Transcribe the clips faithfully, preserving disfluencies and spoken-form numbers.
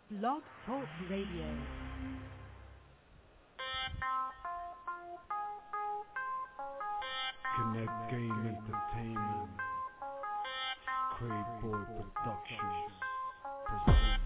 Blog Talk Radio. Connect Game Entertainment, Crave Boy Productions presents.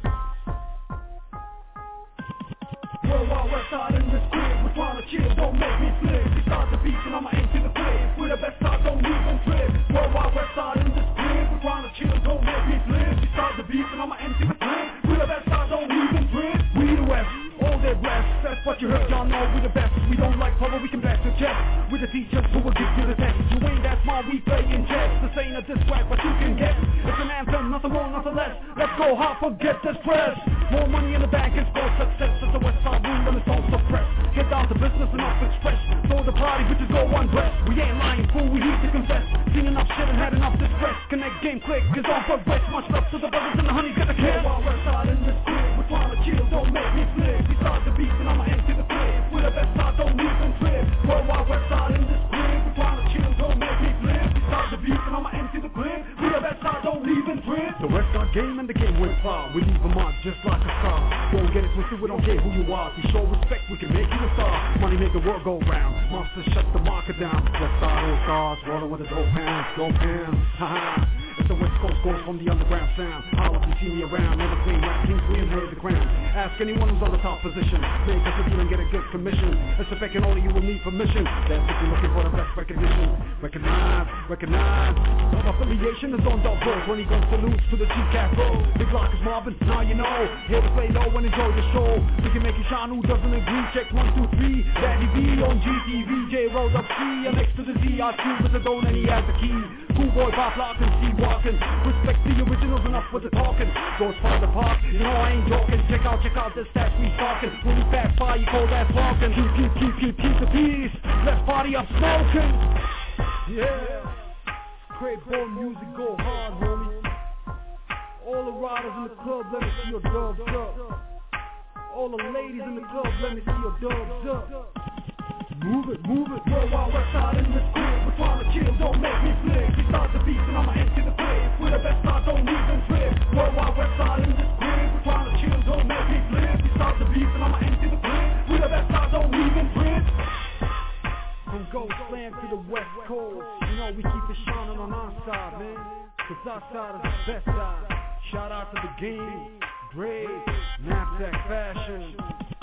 Worldwide Westside in this crib, we're trying to chill, don't make me flip. We start the beat and I'ma into the crib. We're the best side, don't even trip. Worldwide Westside in this crib, we're trying to chill, don't make me flip. We start the beat and I'ma into the crib. We're the best side, don't even trip. We the West, all day blessed. That's what you heard, y'all know we the best. We don't like trouble, we can blast the chest. We're the teachers who will give you the test. You ain't that smart, we play in chess. This ain't a diss track, but you can guess. It's an anthem, nothing more, nothing less. Let's go hard, forget the stress. More money in the bank is for success. It's the Westside rule and it's don't suppress. Get down to business and off express. So the party bitches go undress. We ain't lying, fool, we need to confess. Seen enough shit and had enough distress. Connect Game Click is on progress. Much love to the brothers and the honey, get the kids. While Westside in this crib, we're trying to chill, don't make me flip. We start the beat and I'ma empty the crib. We're the best side, don't even trip. Worldwide Westside in this crib, we're trying to chill, don't make me flip. We start the beat and I'ma empty the crib. We're the best side, don't even trip. The Westside game and the game went far. We leave a mark just like a star. Don't get it twisted, we don't care who you are. To show respect, we can make you a star. Money make the world go round. Monsters shut the market down. Westside all stars, rolling with the dope hands, dope hands. Haha. It's the West Coast goes from the underground sound. Holla if you see me around. Never clean rap, King Queen, head the crown. Ask anyone who's on the top position. Make us a deal and get a good commission. It's a fake and only you will need permission. That's if you're looking for the best recognition. Recognize, recognize. Our affiliation is on Dog Bird. When he goes salutes to the G Cat Bro. Big Lock is Marvin, now you know. Here to play low and enjoy the show. We can make you shine, who doesn't agree? Check one, two, three. Daddy B on G T V. J rolled up C. And next to the Z, I two with the gold and he has the key. Cool boy, pop lock and see walking. Respect the originals, enough with the talking. Goes far the park, you know I ain't joking. Check out, check out the stats we talking. When we pass by, you cold ass walking. Keep, keep, keep, keep, keep the peace. Let's party up smoking. Yeah. Crave Boy music go hard, homie. All the riders in the club, let me see your dubs up. All the ladies in the club, let me see your dubs up. Move it, move it. Worldwide Westside in this crib, we're trying to chill, don't make me flip. We start the beat and I'ma empty the crib. We're the best side, don't even trip. Worldwide Westside in this crib, we're trying to chill, don't make me flip. We start the beat and I'ma empty the crib. We're the best side, don't even trip. From Ghost Land to the West Coast, you know we keep it shining on our side, man. Cause our side is the best side. Shout out to the game, Brave, Knapsack Fashion.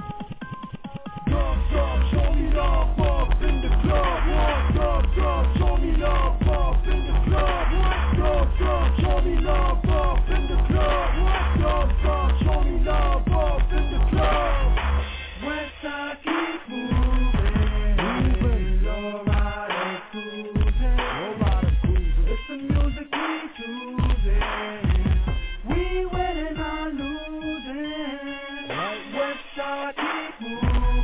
Dub, dub, show me love, up in the club. What? Dub, dub, show me love, up in the club. What? Dub, dub, show me love, up in the club. What? Dub, dub, show me love, up in the club. Westside keep moving, moving. Low riders cruising, low riders cruising. It's the music we choosing. We winning or losing. Right. Westside keep moving.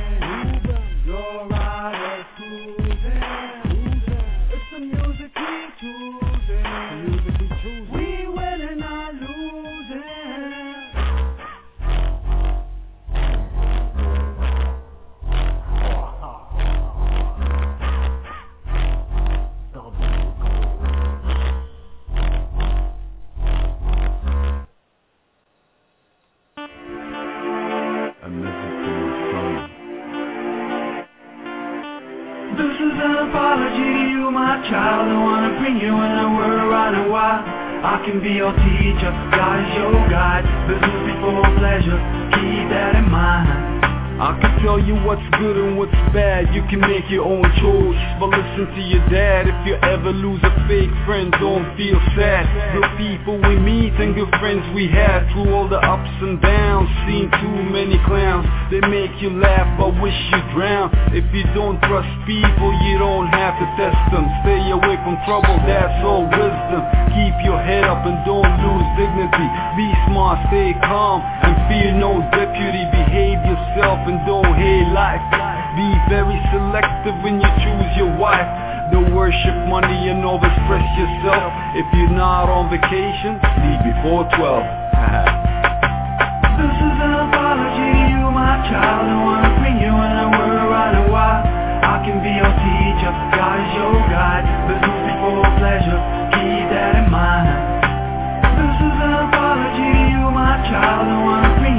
Child, I wanna bring you in the world right and wide. I can be your teacher, God is your guide. Business before pleasure, keep that in mind. I can tell you what's good and what's bad. You can make your own choice, but listen to your dad. If you ever lose a fake friend, don't feel sad. Good people we meet and good friends we have. Through all the ups and downs, seen too many clowns. They make you laugh but wish you drown. If you don't trust people, you don't have to test them. Stay away from trouble, that's all wisdom. Keep your head up and don't lose dignity. Be smart, stay calm and fear no deputy. Behave yourself and don't hate life. Be very selective when you choose your wife. Don't worship money and overstress yourself. If you're not on vacation, leave before twelve. This is an apology to you, my child. I wanna bring you in the world right and wide. I can be your teacher, God is your guide. Business before pleasure, keep that in mind. This is an apology to you, my child. I wanna bring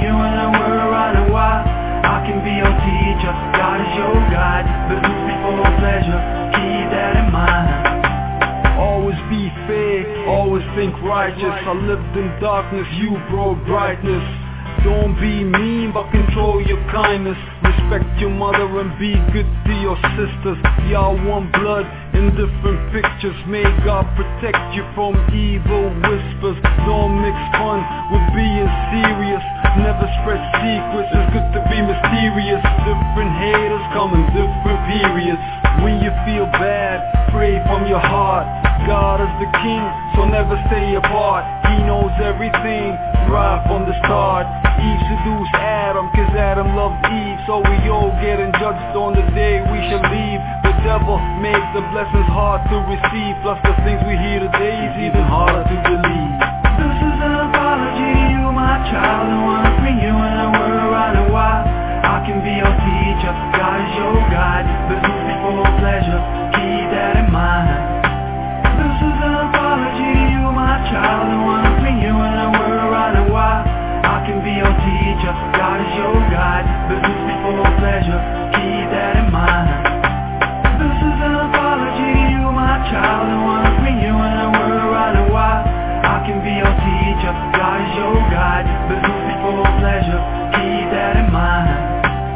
think righteous. I lived in darkness, you brought brightness. Don't be mean, but control your kindness. Respect your mother and be good to your sisters. Y'all one blood in different pictures. May God protect you from evil whispers. Don't mix fun with being serious. Never spread secrets, it's good to be mysterious. Different haters come in different periods. When you feel bad, pray from your heart. God is the king, so never stay apart. He knows everything, right from the start. Eve seduced Adam, cause Adam loved Eve. So we all getting judged on the day we shall leave. The devil makes the blessings hard to receive. Plus the things we hear today is even harder to believe. This is an apology to you, my child. I wanna bring you in a world around a while. I can be your teacher, God is your guide. Business before pleasure, keep that in mind. This is an apology to you, my child. I wanna bring you in a world around a while. I can be your teacher, God is your guide. Business before pleasure, keep that in mind. This is an apology to you, my child. I wanna bring you in a world around a while. I can be your teacher, God is your guide. Business before pleasure, keep that in mind.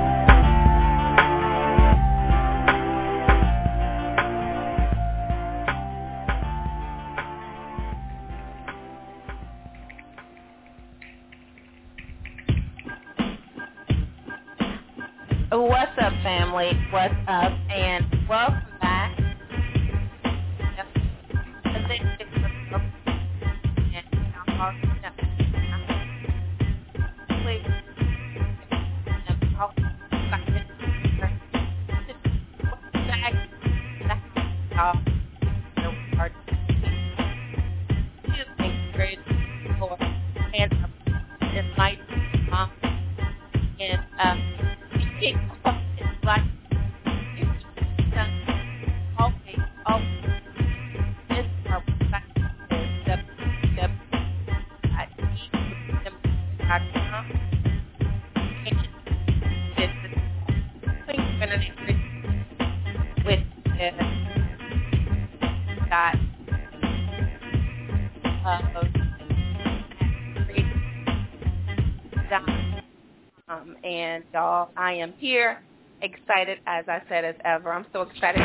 What's up, family? What's up? And welcome back. And um it's like it's always, always this are the the at dot com and this is with the dot of dot. Um, and y'all, I am here, excited, as I said, as ever. I'm so excited.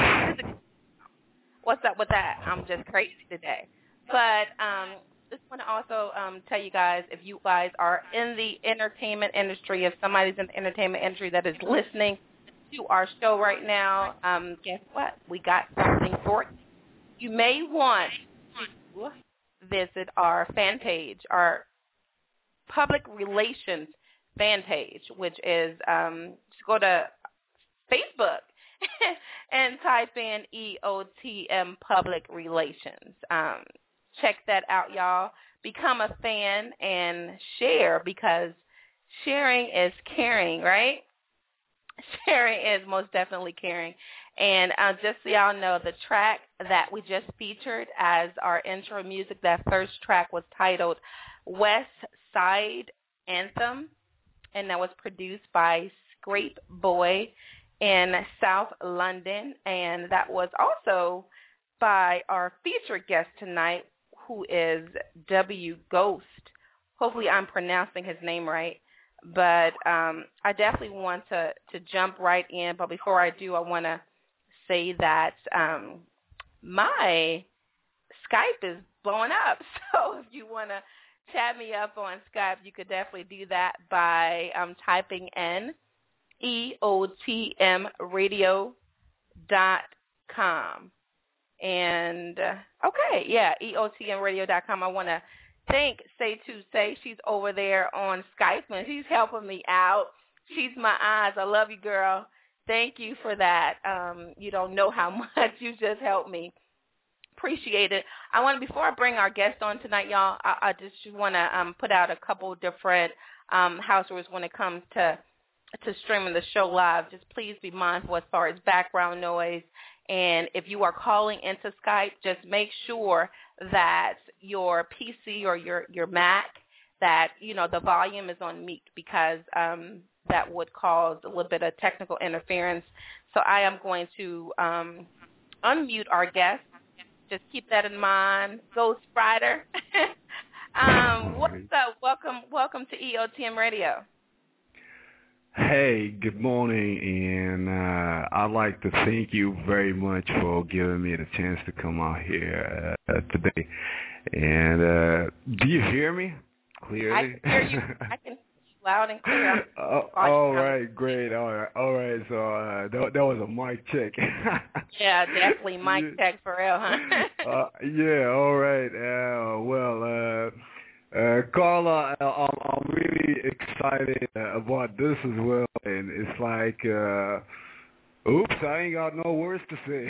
What's up with that? I'm just crazy today. But um, just want to also um, tell you guys, if you guys are in the entertainment industry, if somebody's in the entertainment industry that is listening to our show right now, um, guess what? We got something for you. You may want to visit our fan page, our public relations fan page, which is um, just go to Facebook and type in E O T M Public Relations. Um, check that out, y'all. Become a fan and share, because sharing is caring, right? Sharing is most definitely caring. And uh, just so y'all know, the track that we just featured as our intro music, that first track was titled West Side Anthem, and that was produced by Scrape Boy in South London. And that was also by our featured guest tonight, who is W Ghost. Hopefully I'm pronouncing his name right. But um, I definitely want to, to jump right in. But before I do, I want to say that um, my Skype is blowing up. So if you want to chat me up on Skype, you could definitely do that by um, typing in E O T M radio dot com. And, uh, okay, yeah, E O T M radio dot com. I want to thank Say to Say. She's over there on Skype, and she's helping me out. She's my eyes. I love you, girl. Thank you for that. Um, you don't know how much you just helped me. Appreciate it. I want to, before I bring our guest on tonight, y'all, I, I just want to um, put out a couple different um, house rules when it comes to to streaming the show live. Just please be mindful as far as background noise. And if you are calling into Skype, just make sure that your P C or your, your Mac, that, you know, the volume is on mute, because um, that would cause a little bit of technical interference. So I am going to um, unmute our guest just keep that in mind. Ghost Rider. um, what's up? Welcome, welcome to E O T M Radio. Hey, good morning, and uh, I'd like to thank you very much for giving me the chance to come out here uh, today. And uh, do you hear me clearly? I can hear you. I can loud and clear. uh, all right, great. All right, all right. So uh, that, that was a mic check. Yeah, definitely mic yeah. check for real, huh? uh, yeah. All right. Uh, well. Uh, Uh, Carla, I'm, I'm really excited uh, about this as well, and it's like, uh, oops, I ain't got no words to say.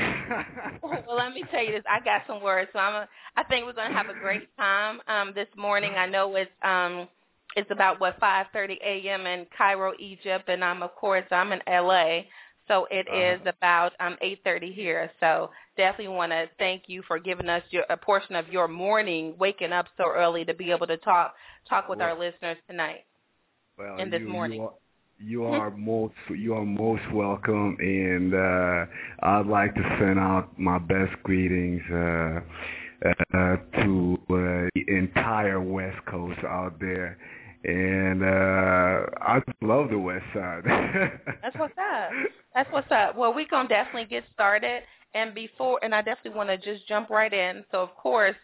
Well, let me tell you this. I got some words, so I'm. A, I think we're gonna have a great time um, this morning. I know it's um, it's about what five thirty a.m. in Cairo, Egypt, and I'm of course I'm in L A. So it uh-huh. is about um, eight thirty here. So definitely want to thank you for giving us your, a portion of your morning, waking up so early to be able to talk talk with well, our listeners tonight well, and this you, morning. You are, you are most you are most welcome, and uh, I'd like to send out my best greetings uh, uh, to uh, the entire West Coast out there. And uh, I love the West Side. That's what's up. That's what's up. Well, we're going to definitely get started. And before, and I definitely want to just jump right in. So, of course,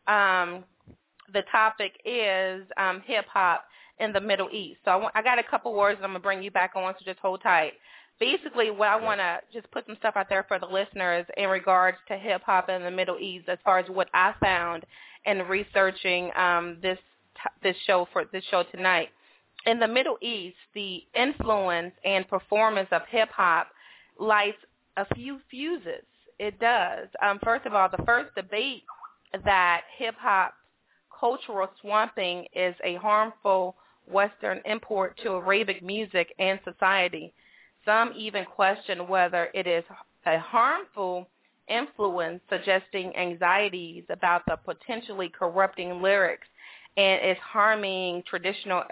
um, the topic is um, hip-hop in the Middle East. So I, want, I got a couple words and I'm going to bring you back on, so just hold tight. Basically, what I want to just put some stuff out there for the listeners in regards to hip-hop in the Middle East as far as what I found in researching um, this this show for this show tonight. In the Middle East, the influence and performance of hip-hop lights a few fuses. It does. Um, first of all, the first debate that hip-hop cultural swamping is a harmful Western import to Arabic music and society. Some even question whether it is a harmful influence, suggesting anxieties about the potentially corrupting lyrics and is harming traditional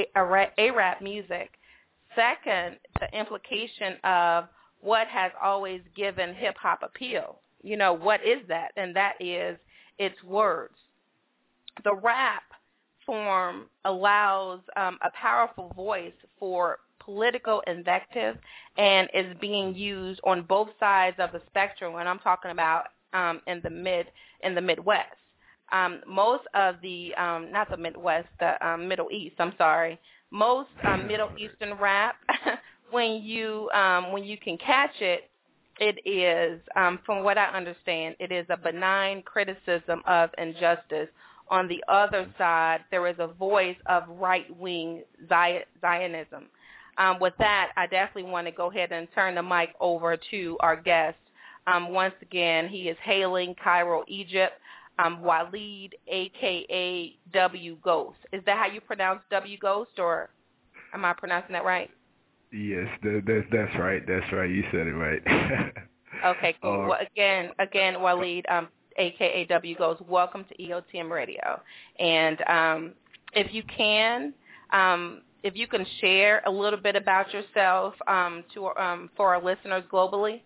Arab music. Second, the implication of what has always given hip-hop appeal. You know, what is that? And that is its words. The rap form allows um, a powerful voice for political invective and is being used on both sides of the spectrum, and I'm talking about um, in the mid in the Midwest. Um, most of the, um, not the Midwest, the um, Middle East, I'm sorry, most um, Middle Eastern rap, when you um, when you can catch it, it is, um, from what I understand, it is a benign criticism of injustice. On the other side, there is a voice of right-wing Zionism. Um, with that, I definitely want to go ahead and turn the mic over to our guest. Um, once again, he is hailing Cairo, Egypt. Um, Waleed, a k a. W Ghost. Is that how you pronounce W Ghost, or am I pronouncing that right? Yes, that, that's that's right. That's right. You said it right. Okay, cool. Uh, well, again, again, Waleed, um, a k a. W Ghost, welcome to E O T M Radio. And um, if you can, um, if you can share a little bit about yourself um, to um, for our listeners globally.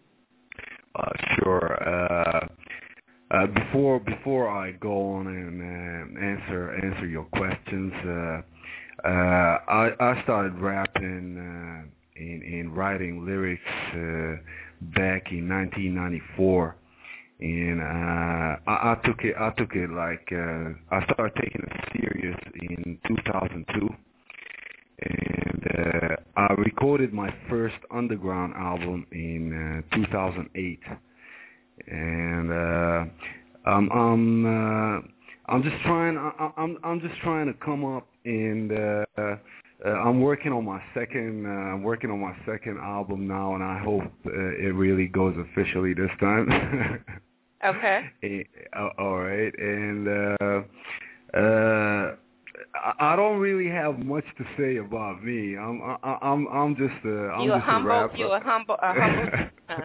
Uh, sure. Uh, Uh, before before I go on and uh, answer answer your questions, uh, uh, I I started rapping uh, and, and writing lyrics uh, back in nineteen ninety-four, and uh, I, I took it I took it like uh, I started taking it serious in two thousand two, and uh, I recorded my first underground album in uh, two thousand eight. And uh, um, I'm uh, I'm just trying I, I'm I'm just trying to come up, and uh, uh, I'm working on my second uh, I'm working on my second album now, and I hope uh, it really goes officially this time. Okay. And, uh, all right, and uh, uh, I don't really have much to say about me. I'm I, I'm I'm just a I'm you just a humble a rapper. you a humble a humble. uh.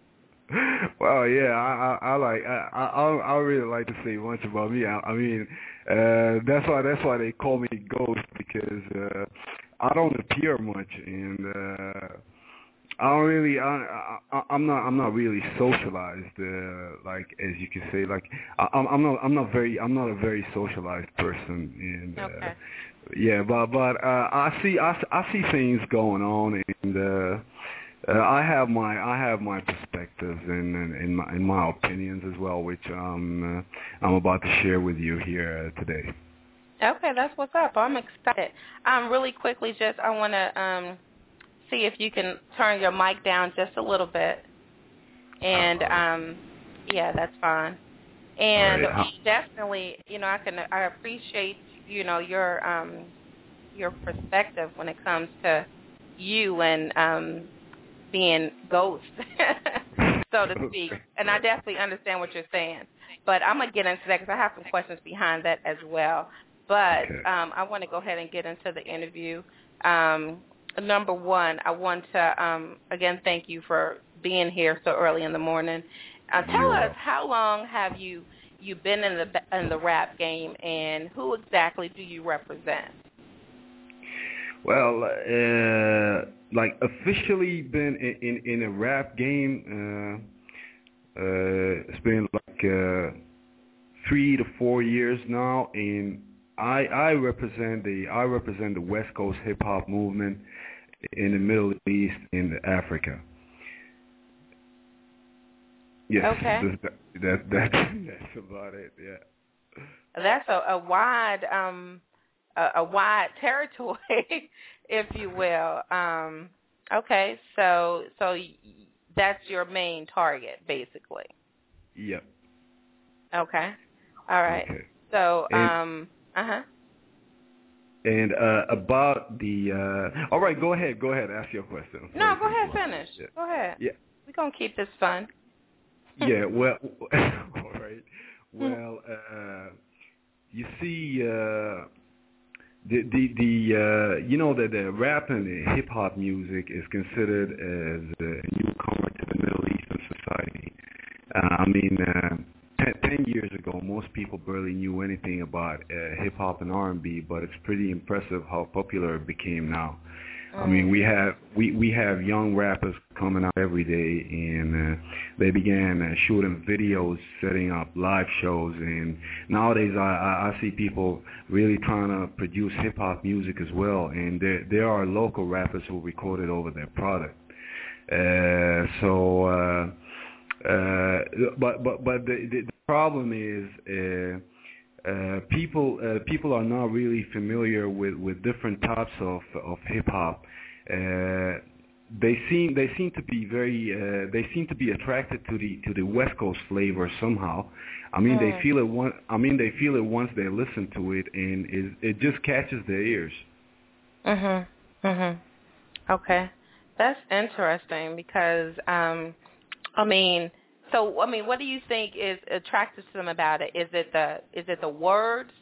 Well, yeah, I, I, I like, I, I, I really like to say much about me. I, I mean, uh, that's why, that's why they call me Ghost, because uh, I don't appear much, and uh, I don't really, I, I, I'm not, I'm not really socialized, uh, like as you can say, like I, I'm, I'm not, I'm not very, I'm not a very socialized person, and uh, Okay. yeah, but but uh, I see, I, I see things going on, and uh, uh, I have my, I have my perspectives and and, and my, and my opinions as well, which um, uh, I'm about to share with you here uh, today. Okay, that's what's up. I'm excited. Um, really quickly, just I want to um. see if you can turn your mic down just a little bit. And, um, yeah, that's fine. And right. definitely, you know, I can, I appreciate, you know, your, um, your perspective when it comes to you and, um, being ghost, so to speak. And I definitely understand what you're saying. But I'm going to get into that because I have some questions behind that as well. But um, I want to go ahead and get into the interview. Um, Number one, I want to, um, again, thank you for being here so early in the morning. Uh, tell yeah. us, how long have you, you been in the in the rap game, and who exactly do you represent? Well, uh, like officially been in, in, in a rap game, uh, uh, it's been like uh, three to four years now, and I I represent the I represent the West Coast hip hop movement in the Middle East and Africa. Yes, okay. that, that, that that's about it. Yeah, that's a, a wide um a, a wide territory, if you will. Um, okay, so so that's your main target, basically. Yep. Okay. All right. Okay. So and, um uh huh. And uh, about the, uh, all right, go ahead, go ahead, ask your question. No, go ahead, finish. Yeah. Go ahead. Yeah. We're going to keep this fun. Yeah, well, all right. Well, uh, you see, uh, the, the, the uh, you know, that the rap and the hip-hop music is considered as a newcomer to the Middle Eastern society. Uh, I mean, uh, Ten, ten years ago, most people barely knew anything about uh, hip-hop and R and B, but it's pretty impressive how popular it became now. Mm. I mean, we have we, we have young rappers coming out every day, and uh, they began uh, shooting videos, setting up live shows, and nowadays I, I, I see people really trying to produce hip-hop music as well, and there, there are local rappers who record it over their product. Uh, so... Uh, Uh, but but but the, the problem is uh, uh, people uh, people are not really familiar with, with different types of of hip hop. Uh, they seem they seem to be very uh, they seem to be attracted to the to the West Coast flavor somehow. I mean mm. they feel it one I mean they feel it once they listen to it, and it, it just catches their ears. Mhm. Mhm. Okay, that's interesting because. Um, I mean, so I mean, what do you think is attractive to them about it? Is it the is it the words?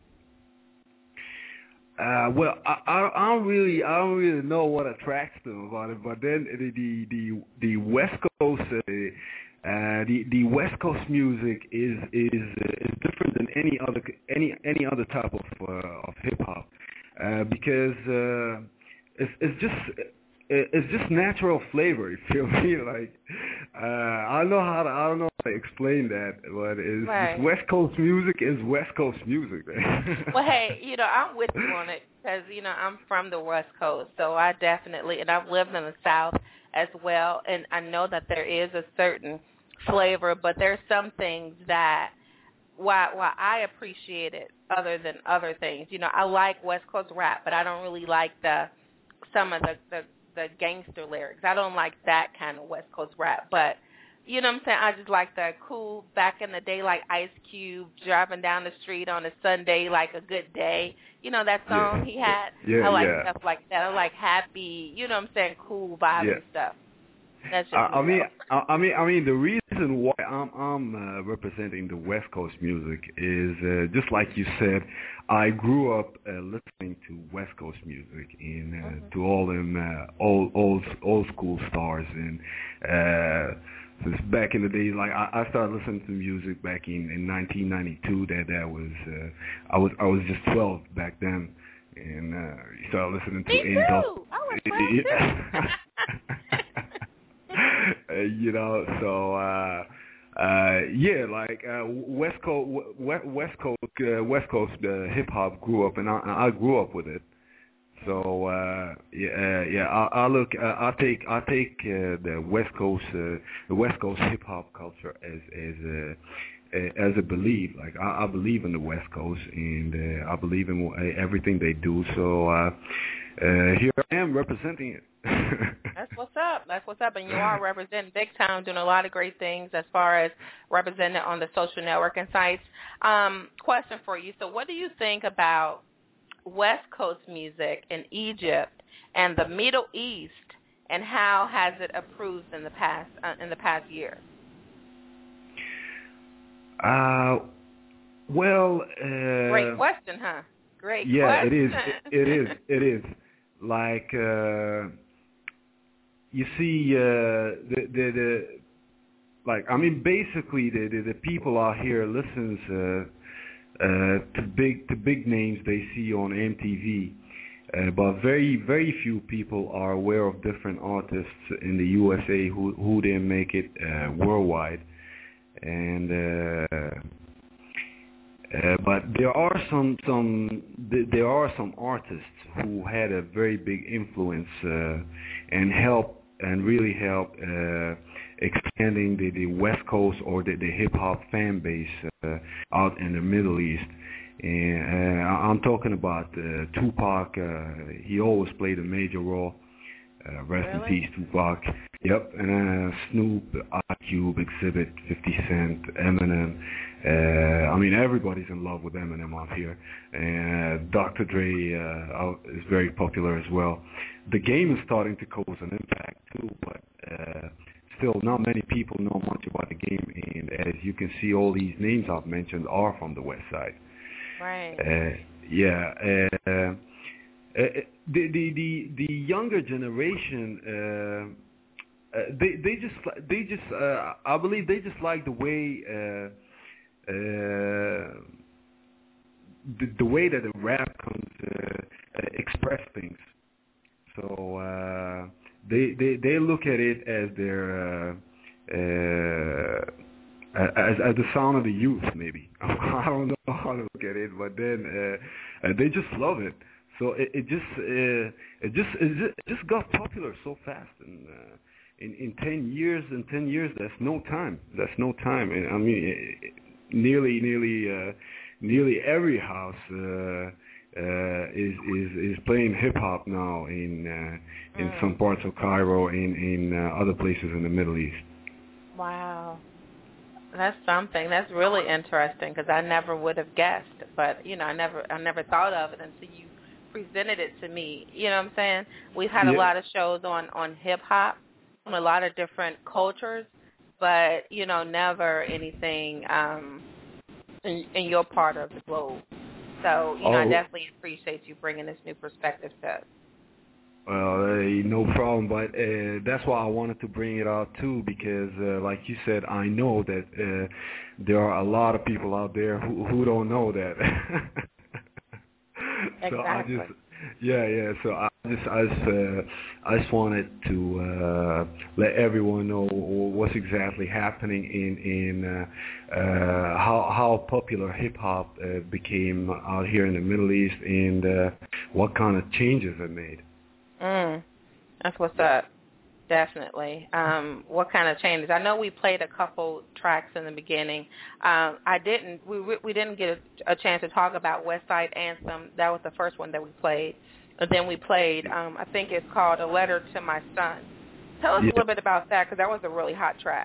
Uh, well, I, I, I don't really I don't really know what attracts them about it, but then the the the, the West Coast uh, uh, the the West Coast music is is uh, is different than any other any any other type of uh, of hip hop uh, because uh, it's it's just. It's just natural flavor. You feel me? Like uh, I don't know how to. I don't know how to explain that, but it's, right. it's West Coast music is West Coast music. Well, hey, you know, I'm with you on it because you know I'm from the West Coast, so I definitely, and I've lived in the South as well, and I know that there is a certain flavor, but there's some things that why why I appreciate it other than other things. You know, I like West Coast rap, but I don't really like the some of the the the gangster lyrics. I don't like that kind of West Coast rap, but you know what I'm saying? I just like the cool back in the day, like Ice Cube driving down the street on a Sunday, like a good day. You know that song yeah. he had? Yeah, I like yeah. stuff like that. I like happy, you know what I'm saying, cool vibe yeah. and stuff. That's just I, I mean, I, I mean, I mean, the reason why I'm I'm uh, representing the West Coast music is uh, just like you said. I grew up uh, listening to West Coast music and uh, mm-hmm. to all them uh, old old old school stars, and uh, since back in the days, like I, I started listening to music back in, in nineteen ninety-two. That that was uh, I was I was just twelve back then, and uh, you started listening to Me N W A. too. I was twelve too. you know, so uh, uh, yeah, like uh, West Coast, West Coast, uh, West Coast uh, hip hop grew up, and I, I grew up with it. So uh, yeah, uh, yeah, I, I look, uh, I take, I take uh, the West Coast, uh, the West Coast hip hop culture as as a as a belief. Like I, I believe in the West Coast, and uh, I believe in everything they do. So uh, uh, here I am representing it. That's what's up. That's what's up. And you are representing big time, doing a lot of great things as far as representing on the social networking sites. Um, question for you. So what do you think about West Coast music in Egypt and the Middle East, and how has it improved in the past uh, in the past year? Uh, well, uh, great question, huh? Great yeah, question. it is. It, it is. It is. Like uh, you see, uh, the, the the like I mean, basically, the the, the people out here listens uh, uh, to big to big names they see on M T V, uh, but very very few people are aware of different artists in the U S A who who then make it uh, worldwide. And uh, uh, but there are some some there are some artists who had a very big influence uh, and help and really help uh, expanding the, the West Coast or the, the hip hop fan base uh, out in the Middle East. And uh, I'm talking about uh, Tupac. Uh, he always played a major role. Uh, rest really? in peace, Tupac. Yep, and uh, Snoop, iCube, Exhibit, fifty Cent, Eminem. Uh, I mean, everybody's in love with Eminem out here. And uh, Doctor Dre uh, is very popular as well. The game is starting to cause an impact too, but uh, still not many people know much about the game. And as you can see, all these names I've mentioned are from the West Side. Right. Uh, yeah. Uh, Uh, the, the the the younger generation, uh, uh, they they just they just uh, I believe they just like the way uh, uh, the, the way that the rap comes uh, uh, express things. So uh, they they they look at it as their uh, uh, as as the sound of the youth. Maybe I don't know how to look at it, but then uh, uh, they just love it. So it, it just uh, it just it just, it just got popular so fast, and uh, in in ten years, in ten years, that's no time. That's no time. And I mean, it, it, nearly nearly uh, nearly every house uh, uh, is is is playing hip hop now in uh, in mm. some parts of Cairo, in in uh, other places in the Middle East. Wow. That's something. That's really interesting because I never would have guessed, but you know, I never I never thought of it until you presented it to me. You know what I'm saying? We've had yeah. a lot of shows on, on hip-hop from a lot of different cultures, but, you know, never anything um, in, in your part of the globe. So, you know, oh. I definitely appreciate you bringing this new perspective to us. Well, uh, no problem, but uh, that's why I wanted to bring it out, too, because, uh, like you said, I know that uh, there are a lot of people out there who, who don't know that. So exactly. I just, yeah, yeah. So I just, I just, uh, I just wanted to uh, let everyone know what's exactly happening in in uh, uh, how how popular hip hop uh, became out here in the Middle East, and uh, what kind of changes it made. Mm, that's what's up. Definitely. Um, what kind of changes? I know we played a couple tracks in the beginning. Um, I didn't. We we didn't get a, a chance to talk about West Side Anthem. That was the first one that we played. And then we played. Um, I think it's called A Letter to My Son. Tell us yeah. a little bit about that because that was a really hot track.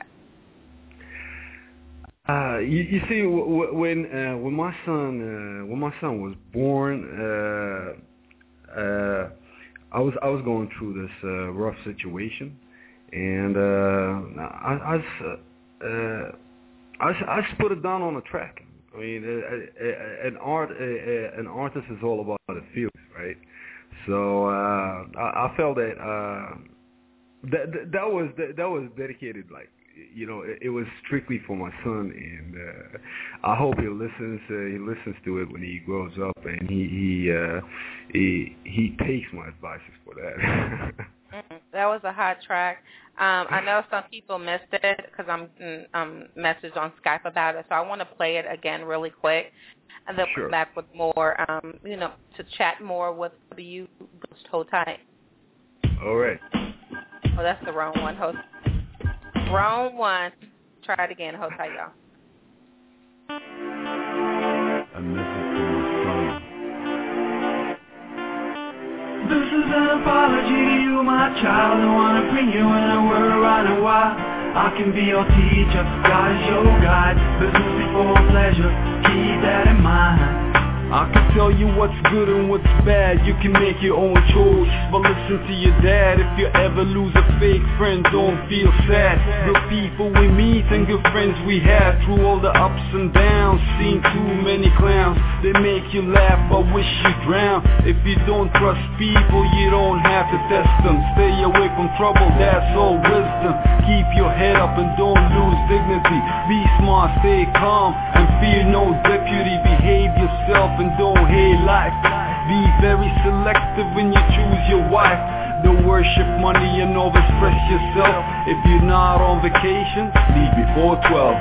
Uh, you, you see, w- w- when uh, when my son uh, when my son was born. Uh, uh, I was I was going through this uh, rough situation, and uh, I I just, uh, I, just, I just put it down on a track. I mean, uh, uh, an art uh, uh, an artist is all about the feelings, right? So uh, I, I felt that uh, that that was that, that was dedicated, like, you know, it, it was strictly for my son, and uh, I hope he listens. Uh, he listens to it when he grows up, and he he uh, he, he takes my advices for that. mm, That was a hot track. Um, I know some people missed it because I'm um, messaged on Skype about it, so I want to play it again really quick, and then Sure. come back with more, um, you know, to chat more with W. Ghost. Hold tight. All right. Oh, that's the wrong one. Hold. Wrong one. Try it again. Hold tight, y'all. A message to my son. This is an apology to you, my child. I want to bring you in a world right and why I can be your teacher, God is your guide. Business before pleasure, keep that in mind. I can tell you what's good and what's bad. You can make your own choice, but listen to your dad. If you ever lose a fake friend, don't feel sad. Good people we meet and good friends we have. Through all the ups and downs, seen too many clowns. They make you laugh, but wish you drown. If you don't trust people, you don't have to test them. Stay away from trouble, that's all wisdom. Keep your head up and don't lose dignity. Be smart, stay calm, and fear no deputy. Behave yourself and don't hate life. Be very selective when you choose your wife. Don't worship money and overstress yourself. If you're not on vacation, leave before twelve.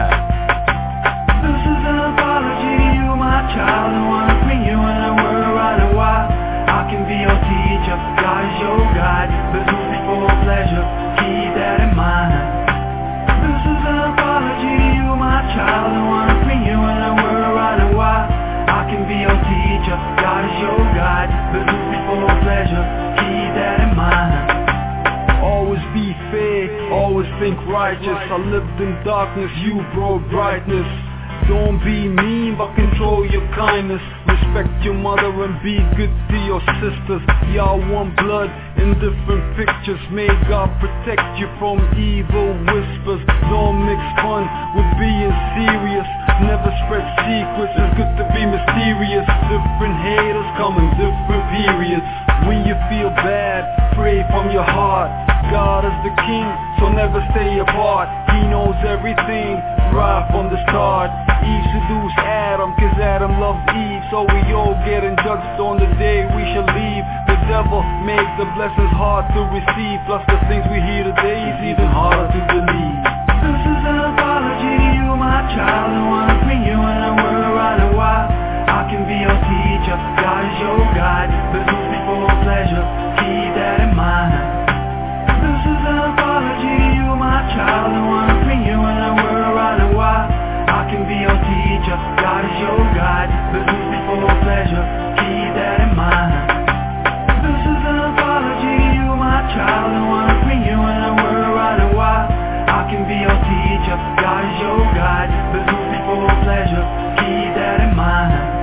This is an apology to you, my child. I want to bring you in a world right and why I can be your teacher, God is your guide. Business before pleasure, keep that in mind. This is an apology to you, my child. I want to bring you in a world right and why I can be your teacher, God is your guide. Business before pleasure, keep that in mind. Always be fair, always think righteous. I lived in darkness, you brought brightness. Don't be mean, but control your kindness. Respect your mother and be good to your sisters. Y'all one blood in different pictures. May God protect you from evil whispers. Don't mix fun with being serious. Never spread secrets, it's good to be mysterious. Different haters come in different periods. When you feel bad, pray from your heart. God is the king, so never stay apart. He knows everything, right from the start. Eve seduced Adam, cause Adam loved Eve. So we all getting judged on the day we shall leave. The devil makes the blessings hard to receive. Plus the things we hear today is even harder to believe. This is an apology to you, my child. I want to bring you in a world right and why I can be your teacher, God is your guide. Business before pleasure, keep that in mind. This is an apology to you, my child. I want to bring you in a world right and why I can be your teacher, God is your guide. Business before pleasure, keep that in mind. This is an apology to you, my child. I want to bring you in a world right and why I can be your teacher, God is your guide. Business before pleasure, keep that in mind.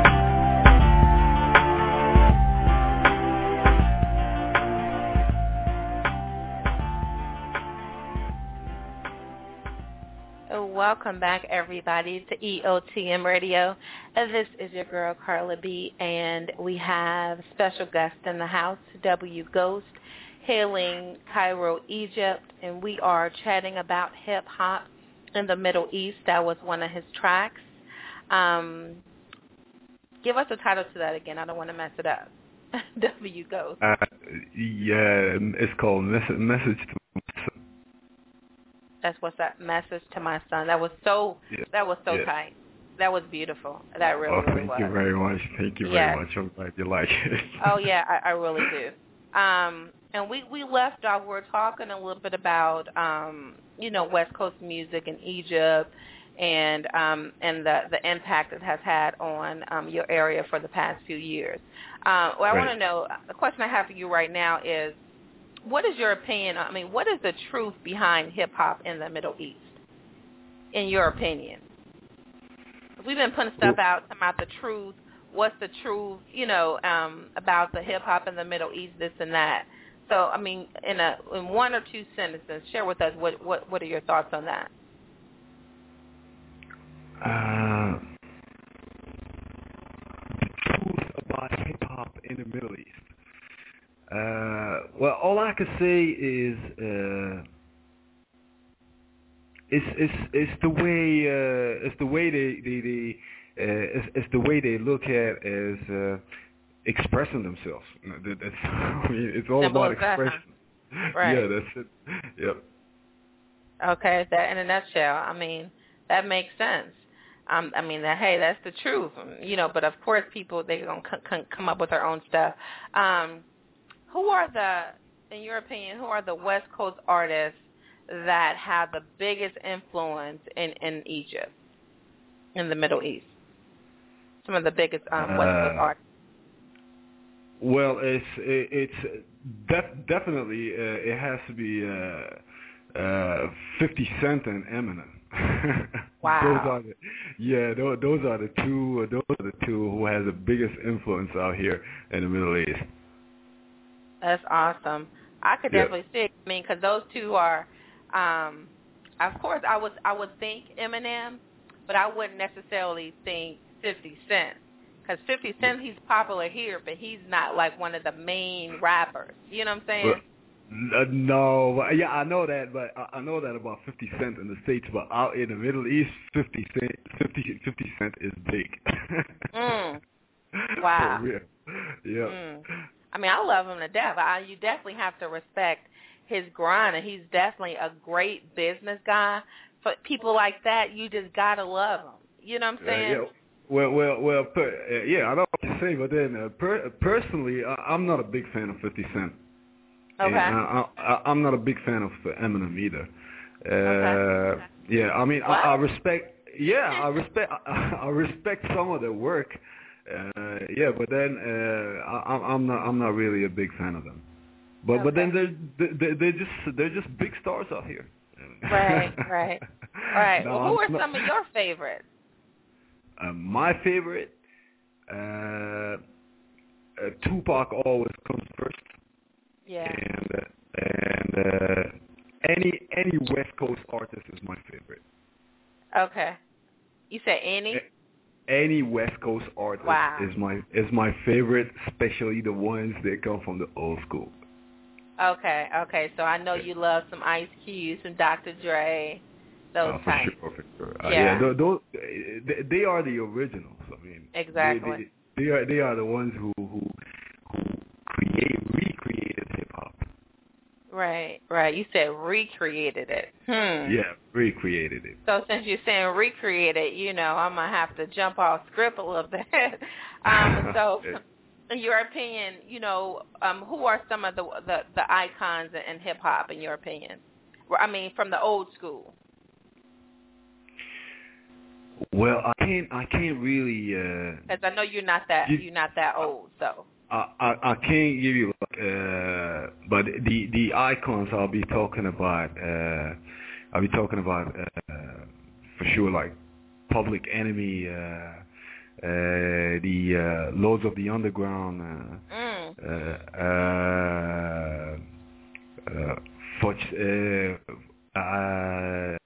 Welcome back, everybody, to E O T M Radio. Uh, This is your girl, Carla B., and we have special guest in the house, W. Ghost, hailing Cairo, Egypt, and we are chatting about hip-hop in the Middle East. That was one of his tracks. Um, give us a title to that again. I don't want to mess it up. W. Ghost. Uh, yeah, it's called Message, Message to My Son. That's what's that Message to My Son. That was so. Yeah. That was so yeah. tight. That was beautiful. That really, oh, really thank was. you very much. Thank you yes. very much. I'm glad you like it. Oh yeah, I, I really do. Um, and we we left off. We were talking a little bit about um, you know, West Coast music in Egypt, and um, and the the impact it has had on um, your area for the past few years. Uh, well, I right. want to know. The question I have for you right now is, what is your opinion? I mean, what is the truth behind hip hop in the Middle East, in your opinion? We've been putting stuff out about the truth. What's the truth, you know, um, about the hip hop in the Middle East, this and that. So, I mean, in a in one or two sentences, share with us what what, what are your thoughts on that? Uh, the truth about hip hop in the Middle East. Uh, well, all I can say is uh, it's it's it's the way uh, it's the way they they, they uh, it's, it's the way they look at as uh, expressing themselves. That's, I mean, it's all Simple about as that, expression. huh? Right. Yeah, that's it. Yep. Okay, that in a nutshell. I mean, that makes sense. Um, I mean, that hey, that's the truth, you know. But of course, people they're gonna c- c- come up with their own stuff. Um, who are the, in your opinion, who are the West Coast artists that have the biggest influence in, in Egypt, in the Middle East? Some of the biggest um, West Coast Uh, artists. Well, it's it, it's def- definitely uh, it has to be uh, uh, fifty Cent and Eminem. Wow. Those are the, yeah, those, those are the two. Those are the two who has the biggest influence out here in the Middle East. That's awesome. I could Yeah. definitely see it. I mean, because those two are, um, of course, I would I would think Eminem, but I wouldn't necessarily think fifty Cent. Because fifty Cent, he's popular here, but he's not like one of the main rappers. You know what I'm saying? Well, Uh, no, yeah, I know that, but I, I know that about fifty Cent in the States, but out in the Middle East, fifty Cent, fifty, fifty Cent is big. mm. Wow. For real. Yeah. Mm. I mean, I love him to death. I, you definitely have to respect his grind, and he's definitely a great business guy. For people like that, you just gotta love him. You know what I'm saying? Uh, yeah. Well, well, well. Per, uh, yeah, I know what you're saying, but then uh, per, personally, I, I'm not a big fan of fifty Cent. Okay. And I, I, I'm not a big fan of Eminem either. Uh, okay. Yeah, I mean, I, What? I respect. Yeah, I respect. I, I respect some of their work. Uh, yeah, but then uh, I, I'm not. I'm not really a big fan of them. But Okay. but then they're they they're just they're just big stars out here. Right, right, right. No, well, who I'm are not- some of your favorites? Uh, my favorite, uh, uh, Tupac always comes first. Yeah. And uh, and uh, any any West Coast artist is my favorite. Okay. You said any? Any West Coast artist Wow. is my is my favorite, especially the ones that come from the old school. Okay, okay. So I know you love some Ice Cube, some Doctor Dre, those Uh, for types. sure, for sure. Uh, Yeah. yeah, those, those they, they are the originals. I mean, Exactly. They, they, they are they are the ones who who who create recreated hip hop. Right, right. You said recreated it. Hmm. Yeah, recreated it. So since you're saying recreated, you know, I'm going to have to jump off script a little bit. um, so in your opinion, you know, um, who are some of the the, the icons in hip-hop, in your opinion? I mean, from the old school. Well, I can't I can't really. Because I know you're not that you, you're not that old, so. I, I I can't give you, uh, but the the icons I'll be talking about, uh, I'll be talking about uh, for sure, like Public Enemy, uh, uh, the uh, Lords of the Underground, uh, Mm. uh, uh, uh, Fudge, uh, uh,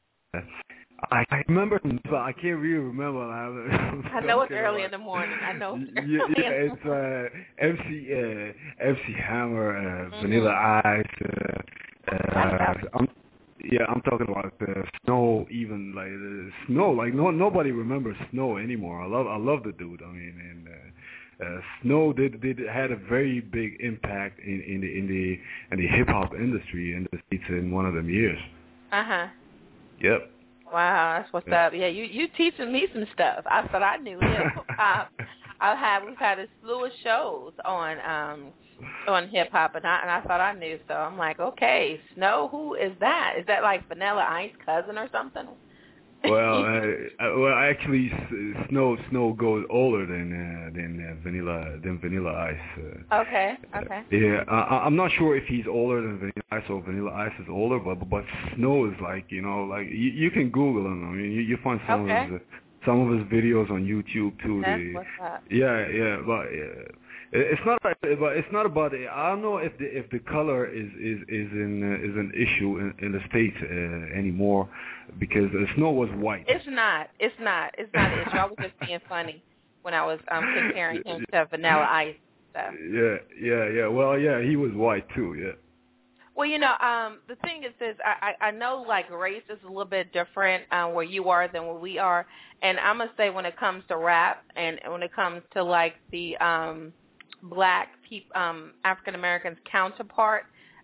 I, I remember, but I can't really remember. I know it's early in the morning. I know. It's yeah, early yeah, in the it's uh, M C uh, M C Hammer, uh, Mm-hmm. Vanilla Ice. Uh, uh, I'm, yeah, I'm talking about uh, Snow. Even like uh, Snow, like no nobody remembers Snow anymore. I love I love the dude. I mean, and uh, uh, Snow did did had a very big impact in in the in the in the hip hop industry in the States in one of them years. Uh huh. Yep. Wow, that's what's Yeah. up. Yeah, you you teaching me some stuff. I thought I knew him. uh, I have we've had a slew of shows on um on hip hop, and I and I thought I knew. So I'm like, okay, Snow, who is that? Is that like Vanilla Ice cousin or something? Well, uh, well, actually, S- Snow Snow goes older than uh, than uh, Vanilla than Vanilla Ice. Uh, okay, okay. Uh, yeah, I, I'm not sure if he's older than Vanilla Ice or Vanilla Ice is older, but but Snow is like you know like you, you can Google him. I mean, you, you find some Okay. of his uh, some of his videos on YouTube too. That's They- what's up. yeah, yeah, but uh, it's not about, but it's not about. I don't know if the if the color is is is in uh, is an issue in, in the States uh, anymore, because uh, Snow was white. It's not. It's not. It's not an issue. I was just being funny when I was um comparing him to Vanilla Ice stuff. Yeah, yeah, yeah. Well, yeah, he was white too. Yeah. Well, you know, um, the thing is this, I, I I know, like, race is a little bit different uh, where you are than where we are. And I'm going to say when it comes to rap and when it comes to, like, the um, black, peop, um, African-Americans counterpart,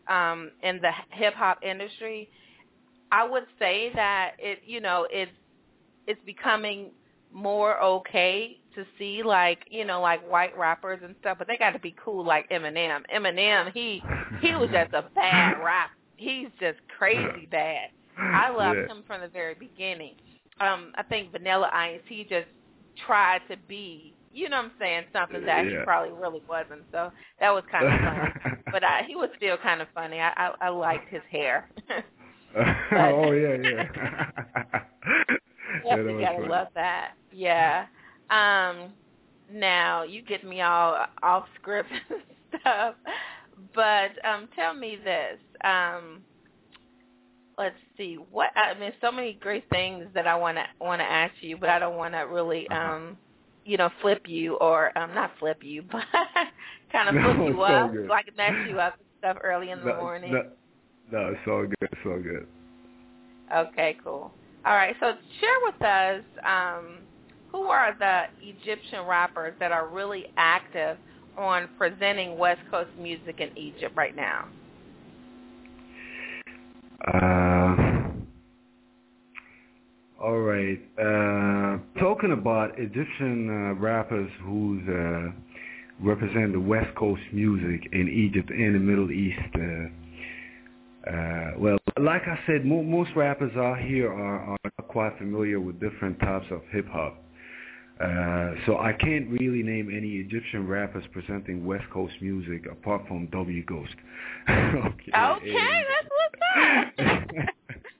um, in the hip hop industry, I would say that it, you know, it's it's becoming more okay to see, like, you know, like white rappers and stuff, but they got to be cool like Eminem. Eminem, he he was just a bad rap. He's just crazy bad. I loved yeah. him from the very beginning. Um, I think Vanilla Ice, he just tried to be, you know what I'm saying, something that yeah. he probably really wasn't. So that was kind of funny. But I, he was still kind of funny. I, I, I liked his hair. oh, yeah, yeah. Yep, you gotta funny. love that. Yeah. Um, now you get me all off script and stuff, but um, tell me this. Um, let's see. What I mean, so many great things that I want to want to ask you, but I don't want to really, um, you know, flip you or um, not flip you, but kind of no, flip you up, so so I can mess you up and stuff early in the no, morning. No, no, it's all good. It's all good. Okay, cool. All right, so share with us um, who are the Egyptian rappers that are really active on presenting West Coast music in Egypt right now? Uh, all right. Uh, talking about Egyptian uh, rappers who uh, represent the West Coast music in Egypt and the Middle East. Uh, Uh, well, like I said, mo- most rappers out here are, are quite familiar with different types of hip-hop. Uh, so I can't really name any Egyptian rappers presenting West Coast music apart from W Ghost. okay, okay and, that's what's up.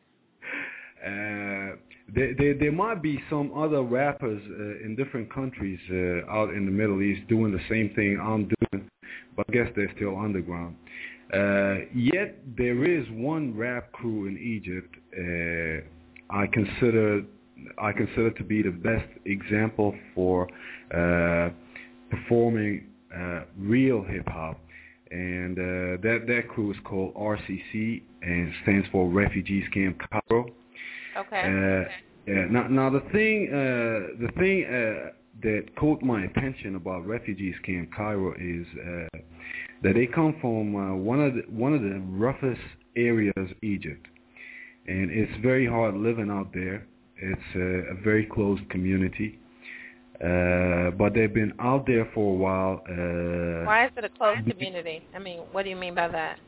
uh, there, there, there might be some other rappers uh, in different countries uh, out in the Middle East doing the same thing I'm doing, but I guess they're still underground. Uh, yet there is one rap crew in Egypt uh, I consider I consider to be the best example for uh, performing uh, real hip hop, and uh, that that crew is called R C C and stands for Refugees Camp Cairo. Okay. Uh, okay. Yeah. Now, now the thing uh, the thing uh, that caught my attention about Refugees Camp Cairo is. Uh, that they come from uh, one of the, one of the roughest areas of Egypt, and it's very hard living out there. It's uh, a very closed community, uh, but they've been out there for a while. Uh, Why is it a closed community? I mean, what do you mean by that?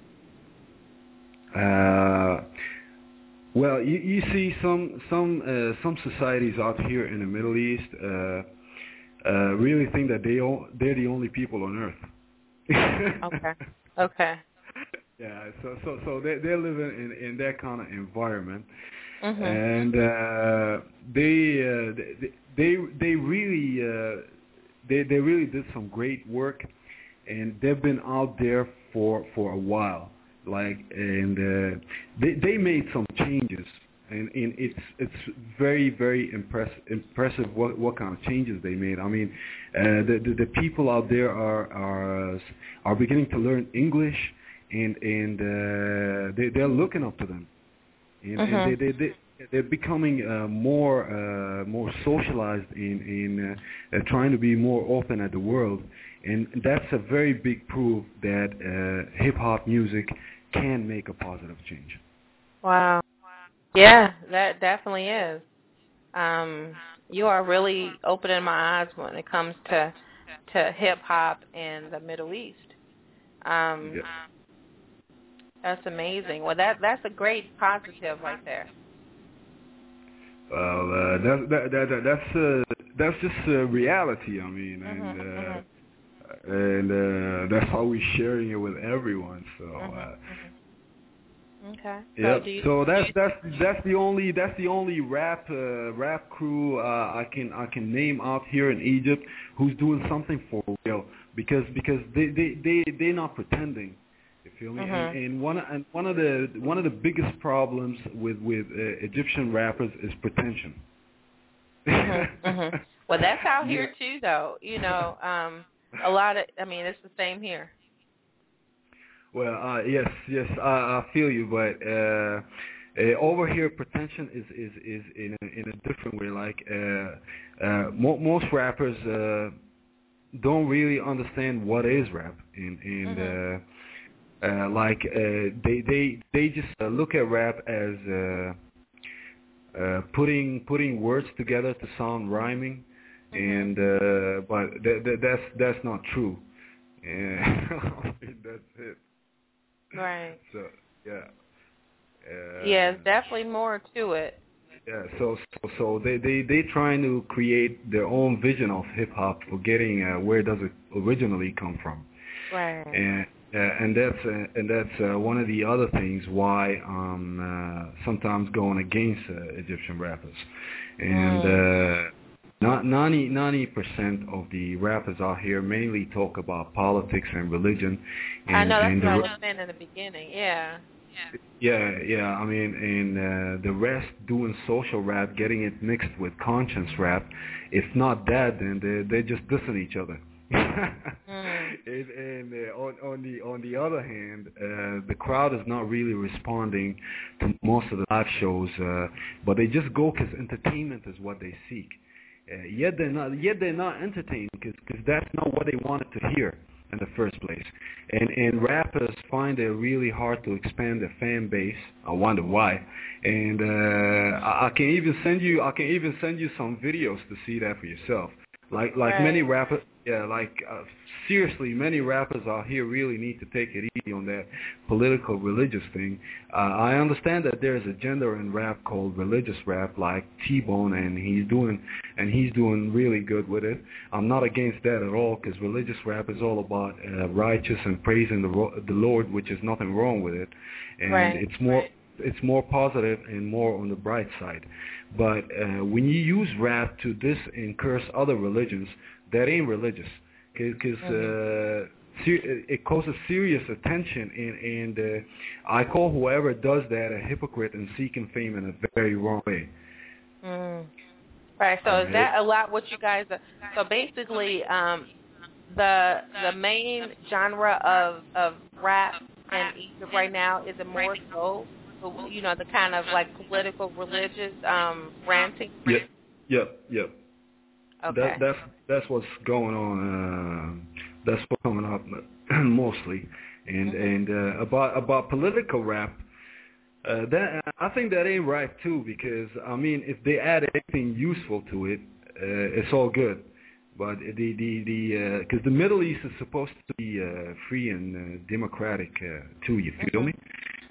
Uh, well, you, you see some some uh, some societies out here in the Middle East uh, uh, really think that they all, they're the only people on earth. okay. Okay. Yeah. So so so they they're living in, in that kind of environment, mm-hmm. and uh, they, uh, they they they really uh, they they really did some great work, and they've been out there for for a while. Like and uh, they they made some changes. And, and it's it's very very impress, impressive what what kind of changes they made. I mean, uh, the, the the people out there are are are beginning to learn English, and and uh, they they're looking up to them, and, mm-hmm. and they, they they they're becoming uh, more uh, more socialized in in uh, uh, trying to be more open at the world, and that's a very big proof that uh, hip hop music can make a positive change. Wow. Yeah, that definitely is. Um, you are really opening my eyes when it comes to to hip hop in the Middle East. Um, yeah. That's amazing. Well, that that's a great positive right there. Well, uh, that, that, that, that that's uh, that's just uh, reality. I mean, mm-hmm, and uh, mm-hmm. and uh, that's how we're sharing it with everyone. So. Mm-hmm, uh, mm-hmm. Okay. So, yep. do you, so that's you, that's that's the only that's the only rap uh, rap crew uh, I can I can name out here in Egypt who's doing something for real, because because they they they they're not pretending. You feel me? Mm-hmm. And, and one and one of the one of the biggest problems with with uh, Egyptian rappers is pretension. mm-hmm, mm-hmm. Well, that's out yeah. here too, though. You know, um, a lot of I mean, it's the same here. Well, uh, yes, yes, I, I feel you, but uh, uh, over here, pretension is is, is in a, in a different way. Like uh, uh, mo- most rappers uh, don't really understand what is rap, and and mm-hmm. uh, Uh, like uh, they they they just uh, look at rap as uh, uh, putting putting words together to sound rhyming, mm-hmm. and uh, but th- th- that's that's not true. Yeah, that's it. Right. So yeah. Uh, yeah, it's definitely more to it. Yeah, so so, so they, they, they trying to create their own vision of hip-hop, forgetting uh, where does it originally come from. Right. And uh, and that's uh, and that's uh, one of the other things why I'm uh, sometimes going against uh, Egyptian rappers. And mm. uh, not ninety percent of the rappers out here mainly talk about politics and religion. And, I know, that's and what the, I was saying in the beginning, yeah. Yeah, yeah. I mean, and uh, the rest doing social rap, getting it mixed with conscience rap. If not that, then they they just dissing each other. mm. And, and uh, on on the on the other hand, uh, the crowd is not really responding to most of the live shows, uh, but they just go because entertainment is what they seek. Uh, yet they're not yet they're not entertained because that's not what they wanted to hear in the first place. And and rappers find it really hard to expand their fan base. I wonder why. And uh, I, I can even send you I can even send you some videos to see that for yourself. Like like right. many rappers, yeah, like uh, seriously, many rappers out here really need to take it easy on that political religious thing. Uh, I understand that there's a genre in rap called religious rap, like T-Bone, and he's doing and he's doing really good with it. I'm not against that at all, because religious rap is all about uh, righteous and praising the ro- the Lord, which is nothing wrong with it, and right. it's more. Right. It's more positive and more on the bright side. But uh, when you use rap to diss and curse other religions, that ain't religious, because mm-hmm. uh, ser- it causes serious attention, and, and uh, I call whoever does that a hypocrite and seeking fame in a very wrong way. Mm. Right. So uh, is that a lot what you guys are? So basically, um, the the main genre of of rap in Egypt right now is it more so, you know, the kind of like political, religious, um, ranting? Yep, yep, yep. Okay. That, that's that's what's going on. Uh, that's what's coming up mostly, and mm-hmm. and uh, about about political rap. Uh, that I think that ain't right too, because I mean, if they add anything useful to it, uh, it's all good. But the the the because uh, the Middle East is supposed to be uh, free and uh, democratic uh, too. You feel mm-hmm. me?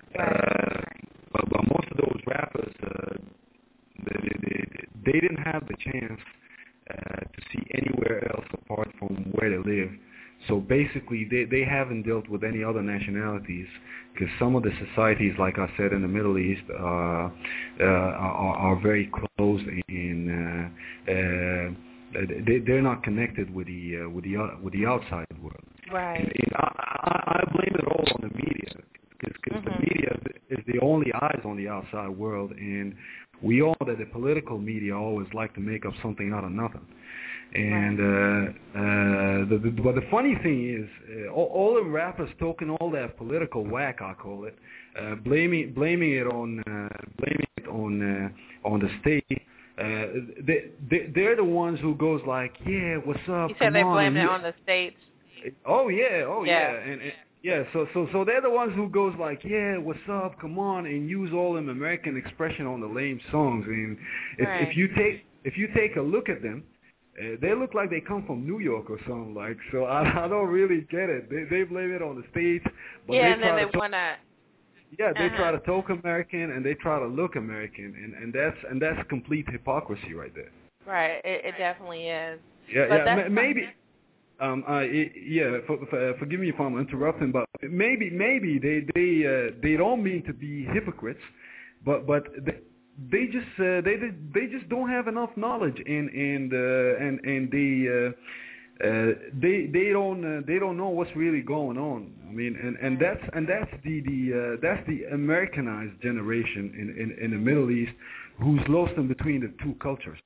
Uh, but, but most of those rappers, uh, they, they, they didn't have the chance uh, to see anywhere else apart from where they live. So basically, they, they haven't dealt with any other nationalities, because some of the societies, like I said, in the Middle East, uh, uh, are, are very closed and uh, uh, they, they're not connected with the uh, with the with the outside world. Right. And, and I, I, I blame it all on the media. Because mm-hmm. the media is the only eyes on the outside world, and we all know that the political media always like to make up something out of nothing. And right. uh, uh, the, the, but the funny thing is, uh, all, all the rappers talking all that political whack, I call it, uh, blaming blaming it on uh, blaming it on uh, on the state. Uh, they, they they're the ones who goes like, yeah, what's up? You said they blame it on the states. Oh yeah, oh yeah, yeah. and. and Yeah, so so so they're the ones who goes like, yeah, what's up, come on, and use all them American expression on the lame songs. And if, right. if you take if you take a look at them, uh, they look like they come from New York or something like. So I, I don't really get it. They they blame it on the states, but yeah, they and try then to they talk, wanna. Yeah, they uh-huh. try to talk American and they try to look American, and, and that's and that's complete hypocrisy right there. Right, it, it definitely is. Yeah, but yeah, that's maybe. Um, uh, it, yeah, for, for, forgive me if I'm interrupting, but maybe maybe they they uh, they don't mean to be hypocrites, but but they, they just uh, they they just don't have enough knowledge, and and uh, and and they uh, uh, they they don't uh, they don't know what's really going on. I mean, and, and that's and that's the the uh, that's the Americanized generation in, in in the Middle East who's lost in between the two cultures.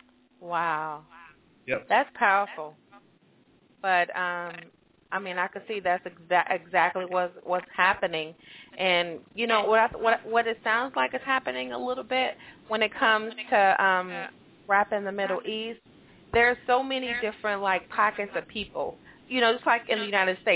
Wow. Yep. That's powerful. But um, I mean, I could see that's exa- exactly what's what's happening, and you know what I, what what it sounds like is happening a little bit when it comes to um, rap in the Middle East. There's so many different like pockets of people, you know, just like in the United States,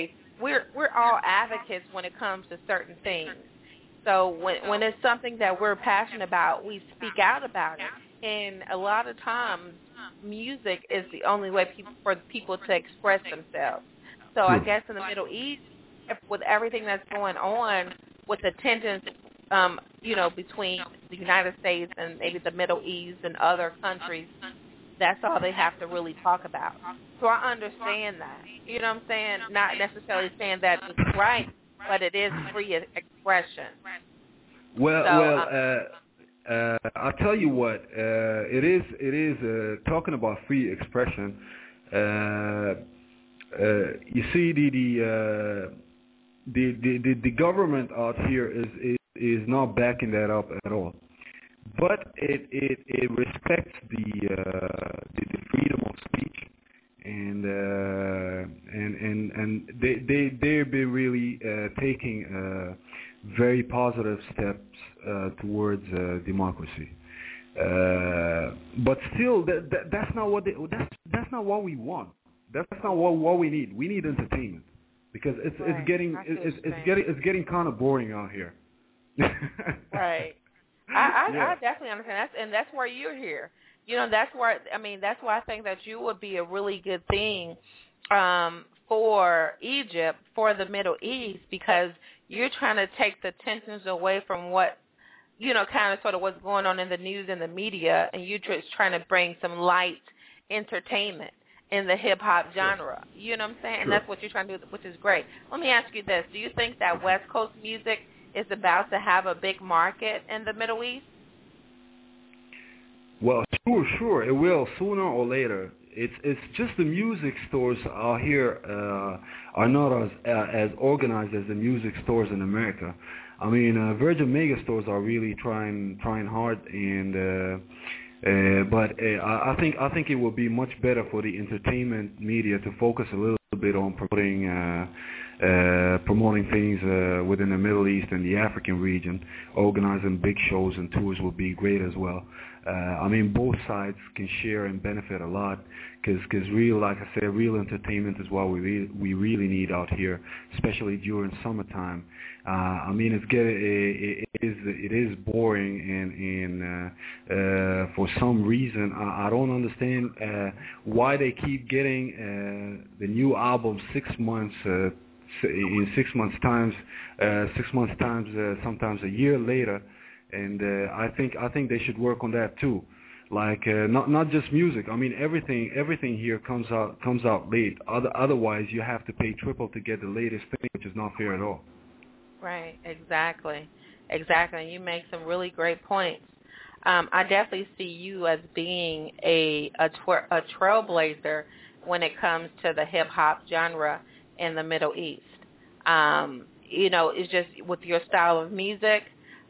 we're we're all advocates when it comes to certain things. So when when it's something that we're passionate about, we speak out about it. And a lot of times, music is the only way people, for people to express themselves. So I guess in the Middle East, if, with everything that's going on, with the tensions, um, you know, between the United States and maybe the Middle East and other countries, that's all they have to really talk about. So I understand that. You know what I'm saying? Not necessarily saying that it's right, but it is free expression. Well, so, well, um, uh, uh, I'll tell you what. Uh, it is, it is uh, talking about free expression. Uh, uh, you see, the the, uh, the the the the government out here is, is is not backing that up at all. But it it, it respects the, uh, the the freedom of speech, and uh, and and and they they they've been really uh, taking uh, very positive steps uh, towards uh, democracy. Uh, but still, that, that that's not what they, that's that's not what we want. That's not what what we need. We need entertainment because it's right. it's getting it's it's getting it's getting kind of boring out here. Right. I, I, yeah. I definitely understand. That's, and that's why you're here. You know, that's where, I mean, that's why I think that you would be a really good thing um, for Egypt, for the Middle East, because you're trying to take the tensions away from what, you know, kind of sort of what's going on in the news and the media, and you're just trying to bring some light entertainment in the hip-hop genre. You know what I'm saying? Sure. And that's what you're trying to do, which is great. Let me ask you this. Do you think that West Coast music is about to have a big market in the Middle East? Well, sure, sure, it will sooner or later. It's it's just the music stores out here uh, are not as uh, as organized as the music stores in America. I mean, uh, Virgin Megastores are really trying trying hard, and uh, uh, but uh, I think I think it will be much better for the entertainment media to focus a little bit on promoting. Uh, Uh, promoting things uh, within the Middle East and the African region, organizing big shows and tours will be great as well. Uh, I mean, both sides can share and benefit a lot because, because real, like I said, real entertainment is what we re- we really need out here, especially during summertime. Uh, I mean, it's get it, it, it is it is boring, and and uh, uh, for some reason I, I don't understand uh, why they keep getting uh, the new album six months. Uh, in six months times, uh, six months times, uh, sometimes a year later, and uh, I think I think they should work on that too. Like uh, not not just music. I mean everything everything here comes out comes out late. Other, otherwise, you have to pay triple to get the latest thing, which is not fair at all. Right. Exactly. Exactly. You make some really great points. Um, I definitely see you as being a a, twer- a trailblazer when it comes to the hip hop genre in the Middle East. Um, you know, it's just with your style of music,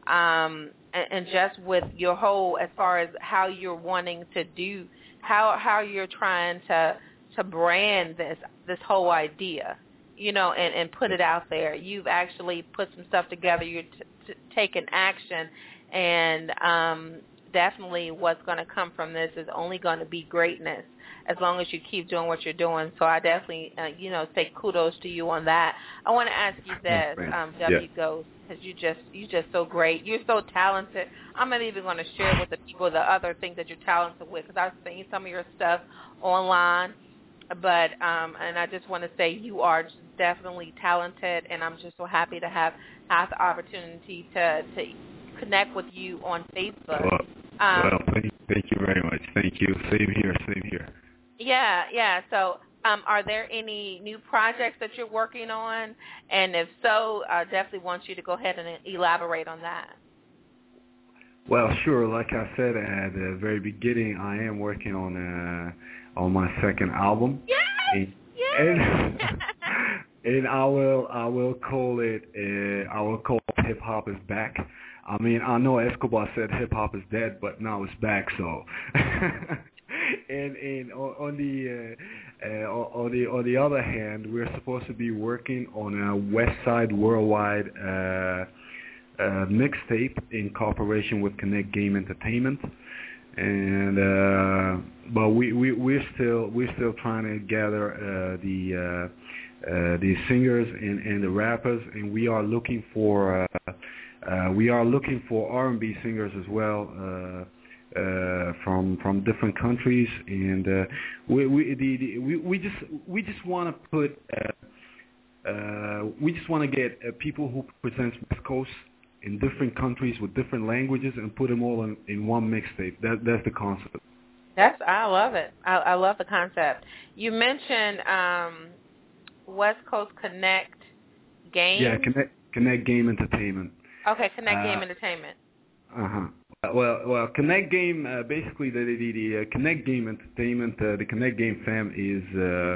um, and, and just with your whole, as far as how you're wanting to do, how how you're trying to to brand this this whole idea, you know, and, and put it out there. You've actually put some stuff together. You're t- t- taking action, and um, definitely what's going to come from this is only going to be greatness, as long as you keep doing what you're doing. So I definitely, uh, you know, say kudos to you on that. I want to ask you this, um, W. Yeah. Ghost, because you just, you just so great. You're so talented. I'm not even going to share with the people the other things that you're talented with, because I've seen some of your stuff online. But, um, and I just want to say you are definitely talented, and I'm just so happy to have, have the opportunity to, to connect with you on Facebook. Well, um, well thank, thank you very much. Thank you. Same here, same here. Yeah, yeah. So um, are there any new projects that you're working on? And if so, I definitely want you to go ahead and elaborate on that. Well, sure. Like I said at the very beginning, I am working on uh, on my second album. Yes! And, yes! And, and I will I will call it uh, I will call it Hip Hop Is Back. I mean, I know Escobar said hip hop is dead, but now it's back. So. And, and on the uh, uh, on the on the other hand, we're supposed to be working on a West Side Worldwide uh, uh, mixtape in cooperation with Connect Game Entertainment, and uh, but we we we're still we're still trying to gather uh, the uh, uh, the singers and, and the rappers, and we are looking for uh, uh, we are looking for R and B singers as well uh, uh, from from different countries, and uh, we we, the, the, we we just we just want to put uh, uh, we just want to get uh, people who present West Coast in different countries with different languages and put them all in, in one mixtape. That that's the concept. That's I love it. I, I love the concept. You mentioned um, West Coast Connect Game. Yeah, Connect Connect Game Entertainment. Okay, Connect uh, Game Entertainment. Uh huh. Well, well, Connect Game. Uh, basically, the the, the uh, Connect Game Entertainment, uh, the Connect Game fam is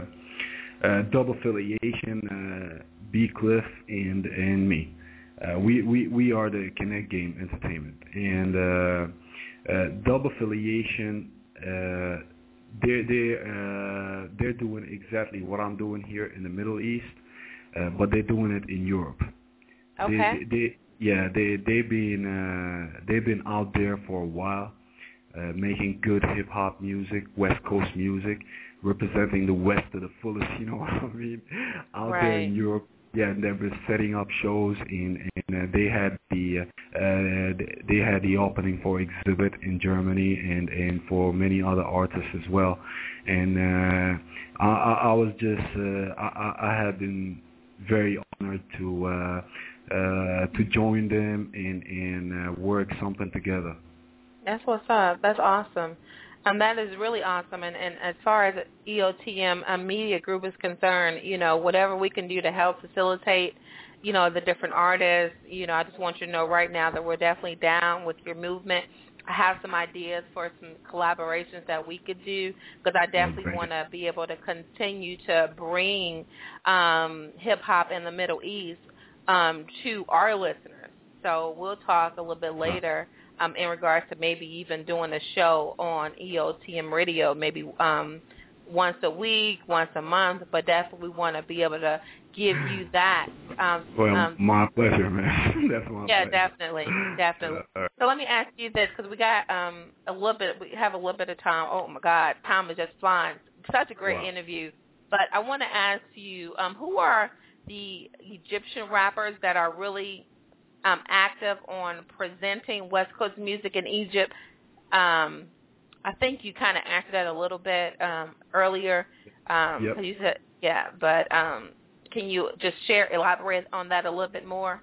uh, uh, double affiliation. Uh, B Cliff and and me. Uh, we, we we are the Connect Game Entertainment, and uh, uh, double affiliation. Uh, they're they uh, they're doing exactly what I'm doing here in the Middle East, uh, but they're doing it in Europe. Okay. They, they, yeah, they they've been uh, they've been out there for a while, uh, making good hip hop music, West Coast music, representing the West to the fullest. You know what I mean? Out right. there in Europe. Yeah, they were setting up shows, and, and uh, they had the uh, they had the opening for Exhibit in Germany, and, and for many other artists as well. And uh, I, I was just uh, I, I had been very honored to uh, uh, to join them and and uh, work something together. That's what's up. That's awesome. Um, that is really awesome. And, and as far as E O T M um, Media Group is concerned, you know, whatever we can do to help facilitate, you know, the different artists, you know, I just want you to know right now that we're definitely down with your movement. I have some ideas for some collaborations that we could do, because I definitely want to be able to continue to bring um, hip-hop in the Middle East um, to our listeners. So we'll talk a little bit later Um, in regards to maybe even doing a show on E O T M Radio, maybe um, once a week, once a month, but definitely we want to be able to give you that. Um, well, um, my pleasure, man. That's my yeah, pleasure. definitely, definitely. Uh, uh, so let me ask you this, because we got um, a little bit, we have a little bit of time. Oh my God, time is just flying. Such a great wow. interview. But I want to ask you, um, who are the Egyptian rappers that are really Um, active on presenting West Coast music in Egypt? Um, I think you kind of answered that a little bit um, earlier. Um, yep. You said, yeah, but um, can you just share, elaborate on that a little bit more,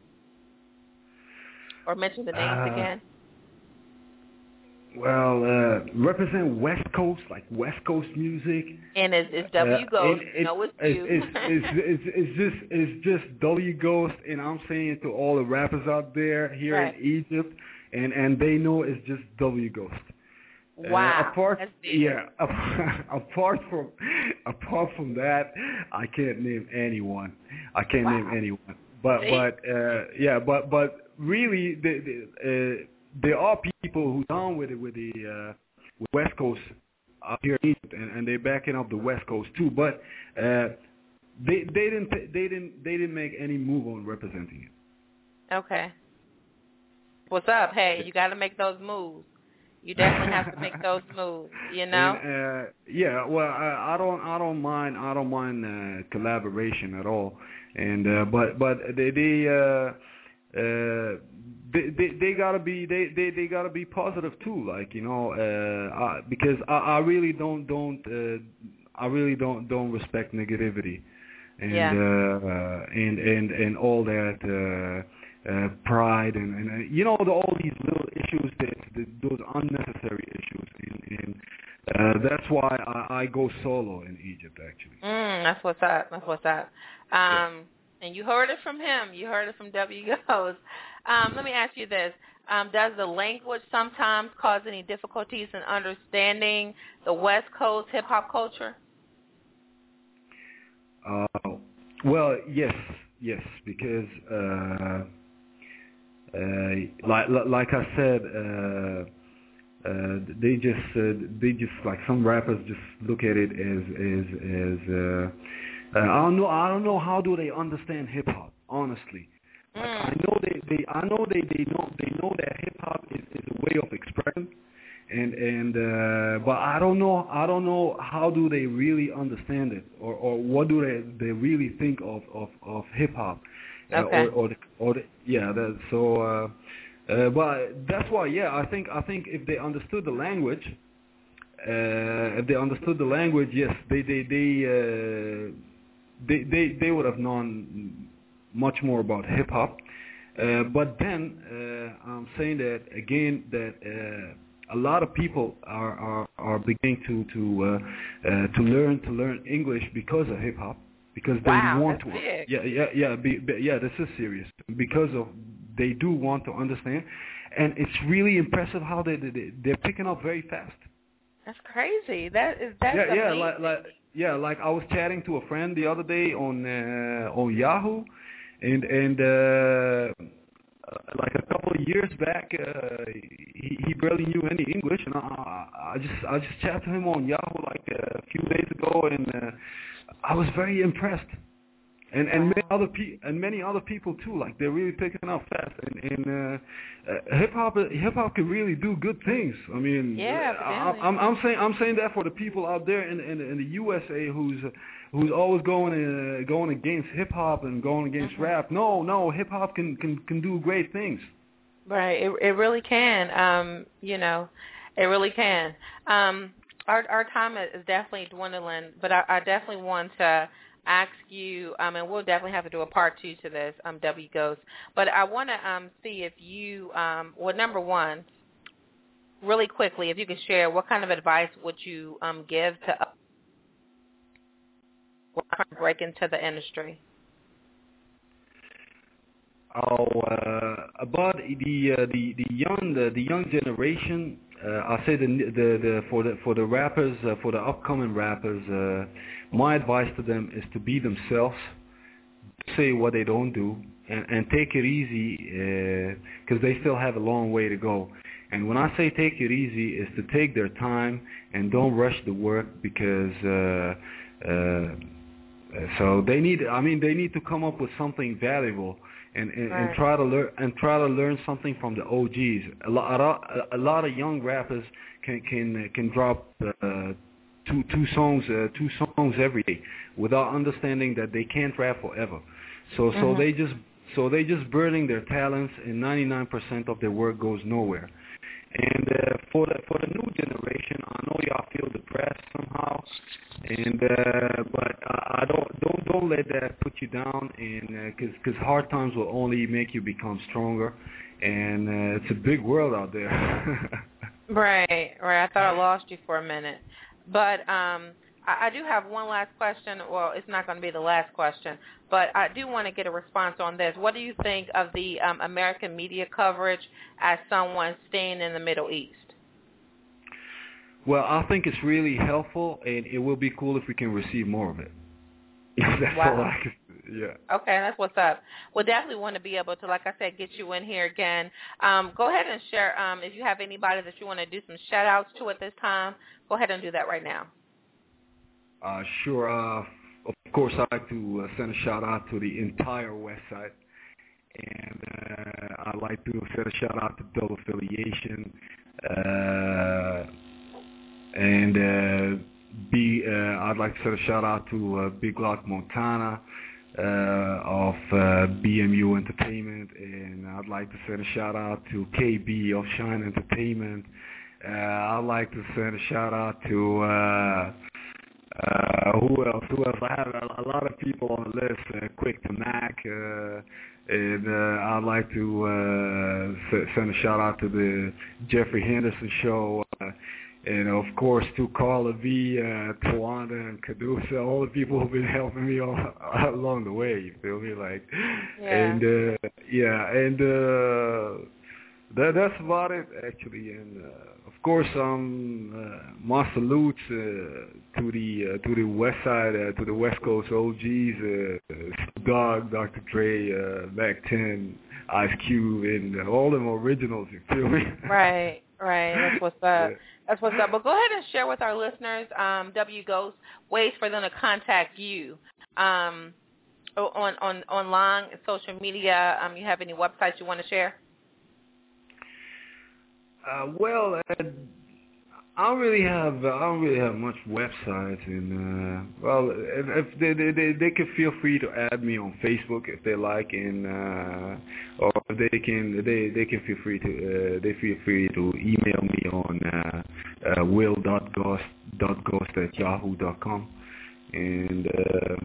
or mention the names uh, again? Well, uh, represent West Coast, like West Coast music. And it's, it's W Uh, Ghost. it, it, no, it's it's, you. it's, it's, it's, it's just it's just W Ghost, and I'm saying to all the rappers out there here right. in Egypt, and, and they know it's just W Ghost. Wow. Uh, apart, That's big. yeah. Apart from apart from that, I can't name anyone. I can't wow. name anyone. But See? but uh, yeah, but but really, the, the, uh, there are people who down with it with the uh, with West Coast up here in Egypt, and, and they're backing up the West Coast too. But uh, they they didn't they didn't they didn't make any move on representing it. Okay. What's up? Hey, you got to make those moves. You definitely have to make those moves. You know. And, uh, yeah. Well, I, I don't I don't mind I don't mind uh, collaboration at all. And uh, but but they they. Uh, uh, They, they they gotta be they, they, they gotta be positive too, like you know, uh, I, because I, I really don't don't uh, I really don't don't respect negativity, and yeah. uh, uh, and and and all that uh, uh, pride and, and uh, you know the, all these little issues that, that those unnecessary issues, and, and uh, that's why I, I go solo in Egypt actually. Mm, that's what's up. That's what's up. Um, yeah. And you heard it from him. You heard it from W Ghost. Um, let me ask you this. Um, does the language sometimes cause any difficulties in understanding the West Coast hip-hop culture? Uh, well, yes, yes, because uh, uh, like like I said, uh, uh, they just uh, they just like some rappers just look at it as as as uh, uh, I don't know I don't know how do they understand hip hop, honestly. Like, mm. I know they, they I know they, they know they know that hip hop is, is a way of expression, and and uh, but I don't know I don't know how do they really understand it, or, or what do they, they really think of of, of hip hop, okay. uh, or or, the, or the, yeah that, so uh, uh, but that's why yeah I think I think if they understood the language, uh, if they understood the language, yes they they they uh, they, they they would have known much more about hip hop. Uh, but then uh, I'm saying that again that uh, a lot of people are are, are beginning to to uh, uh, to learn to learn English because of hip hop, because they wow, want that's to big. yeah yeah yeah be, be, yeah this is serious, because of they do want to understand, and it's really impressive how they, they they're picking up very fast. That's crazy. That is that's yeah yeah amazing. like like yeah like I was chatting to a friend the other day on uh, on Yahoo. And and uh, like a couple of years back, uh, he, he barely knew any English, and I, I just I just chatted to him on Yahoo like a few days ago, and uh, I was very impressed. And and many other pe- and many other people too. Like they're really picking up fast, and, and uh, uh, hip hop hip hop can really do good things. I mean, yeah, I, I'm I'm saying I'm saying that for the people out there in in, in the U S A who's who's always going uh, going against hip hop and going against mm-hmm. rap. No, no, hip hop can, can can do great things. Right, it it really can. Um, you know, it really can. Um, our our time is definitely dwindling, but I, I definitely want to ask you, um, and we'll definitely have to do a part two to this, um, W Ghost. But I want to um, see if you, um, well, number one, really quickly, if you could share, what kind of advice would you um, give to break into the industry? Oh, uh, about the uh, the the young the, the young generation, uh, I say the the the for the for the rappers uh, for the upcoming rappers, uh, my advice to them is to be themselves, say what they don't do, and, and take it easy, because uh, they still have a long way to go. And when I say take it easy, is to take their time and don't rush the work, because uh, uh, so they need. I mean, they need to come up with something valuable. And, and, right. and try to learn and try to learn something from the O Gs. A lot, a lot of young rappers can can can drop uh, two two songs uh, two songs every day without understanding that they can't rap forever. So mm-hmm. so they just so they just burning their talents, and ninety-nine percent of their work goes nowhere. And uh, for the for the new generation, I know y'all feel depressed somehow, and uh, but I, I don't don't don't let that put you down, and because uh, because hard times will only make you become stronger, and uh, it's a big world out there. right, right. I thought I lost you for a minute, but um, I, I do have one last question. Well, it's not going to be the last question, but I do want to get a response on this. What do you think of the um, American media coverage as someone staying in the Middle East? Well, I think it's really helpful, and it will be cool if we can receive more of it. That's wow. all I can, yeah. Okay, that's what's up. We'll definitely want to be able to, like I said, get you in here again. Um, go ahead and share, um, if you have anybody that you want to do some shout-outs to at this time, go ahead and do that right now. Uh, sure. Uh, of course, I'd like to uh, send a shout-out to the entire West Side. And uh, I'd like to send a shout-out to Double Affiliation. Uh, and uh, B, uh, I'd like to send a shout-out to uh, Big Lock Montana uh, of uh, B M U Entertainment. And I'd like to send a shout-out to K B of Shine Entertainment. Uh, I'd like to send a shout-out to... Uh, Uh, who else? Who else? I have a, a lot of people on the list. Uh, Quick to Mac, uh, and uh, I'd like to uh, s- send a shout out to the Jeffrey Henderson Show, uh, and of course to Carla V, uh, Tawanda, and Cadusa, all the people who've been helping me all, along the way. You feel me? Like, yeah. and uh, yeah, and uh, that that's about it actually, and. Uh, Of course, um, uh, my salutes uh, to the uh, to the West Side, uh, to the West Coast O Gs, uh, Dog, Doctor Dre, uh, Mac ten, Ice Cube, and uh, all them originals. You feel me? Right, right. That's what's up. Yeah. That's what's up. But go ahead and share with our listeners, um, W Ghost, ways for them to contact you um, on on online, social media. Um, you have any websites you want to share? Uh, well, uh, I don't really have uh, I don't really have much websites, and uh, well, if, if they, they they they can feel free to add me on Facebook if they like, and uh, or they can they they can feel free to uh, they feel free to email me on uh, uh, will dot ghost dot ghost at yahoo dot com, and uh,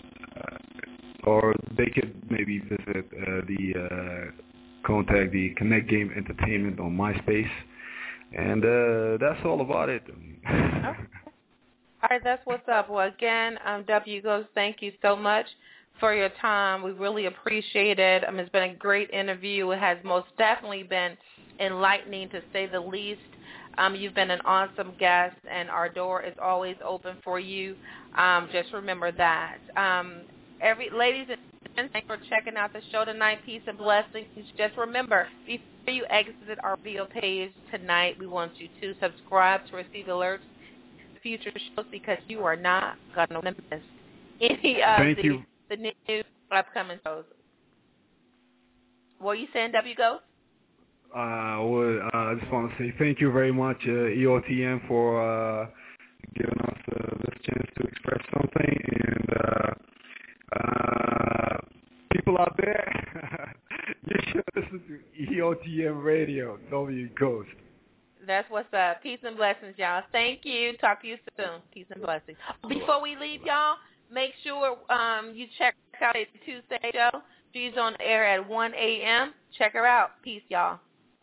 or they could maybe visit uh, the uh, contact the Connect Game Entertainment on MySpace. And uh, that's all about it. Okay. All right, that's what's up. Well, again, um, W Ghost, thank you so much for your time. We really appreciate it. Um, it's been a great interview. It has most definitely been enlightening, to say the least. Um, you've been an awesome guest, and our door is always open for you. Um, just remember that. Um, every ladies and thanks for checking out the show tonight. Peace and blessings. Just remember, before you exit our video page tonight, we want you to subscribe to receive alerts to future shows, because you are not going to miss any of Thank the, you. the new upcoming shows. What are you saying, W Ghost? Uh, well, uh, I just want to say thank you very much, uh, E O T M, for uh, giving us uh, this chance to express something. And uh, uh, people out there, you should listen to E O T M Radio, W Ghost. That's what's up. Peace and blessings, y'all. Thank you. Talk to you soon. Peace and blessings. Before we leave, y'all, make sure um, you check out the Tuesday show. She's on air at one a.m. Check her out. Peace, y'all.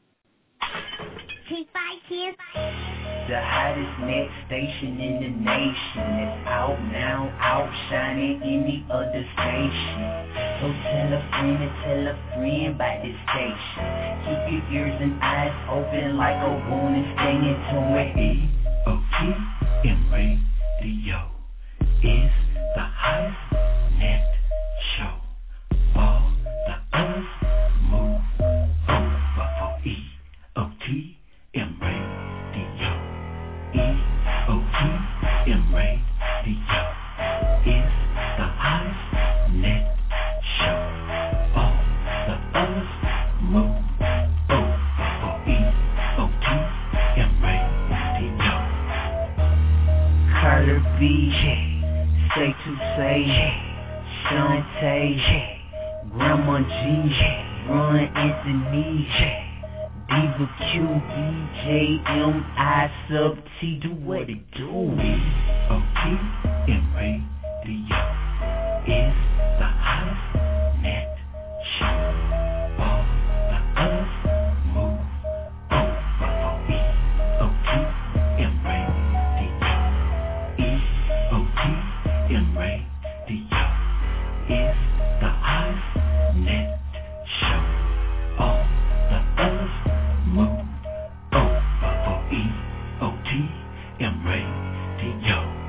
The hottest next station in the nation is out now, outshining any other station. So tell a friend and tell a friend about this station. Keep your ears and eyes open like a wound and stay into it. E O T M Radio is the hottest net show. All the others move over for E O T M Radio. E O T M Radio is the hottest net show. All the others move over for E O T M Radio. Carter B, Say to Say, Shantae, Grandma G, Ron Anthony, Diva Q, B J M I sub T, do what it do. O T M Radio is the hottest net show. All the others move over for E O T M Radio. E O T M Radio is the hottest net show. All the others move over for E O T M Radio.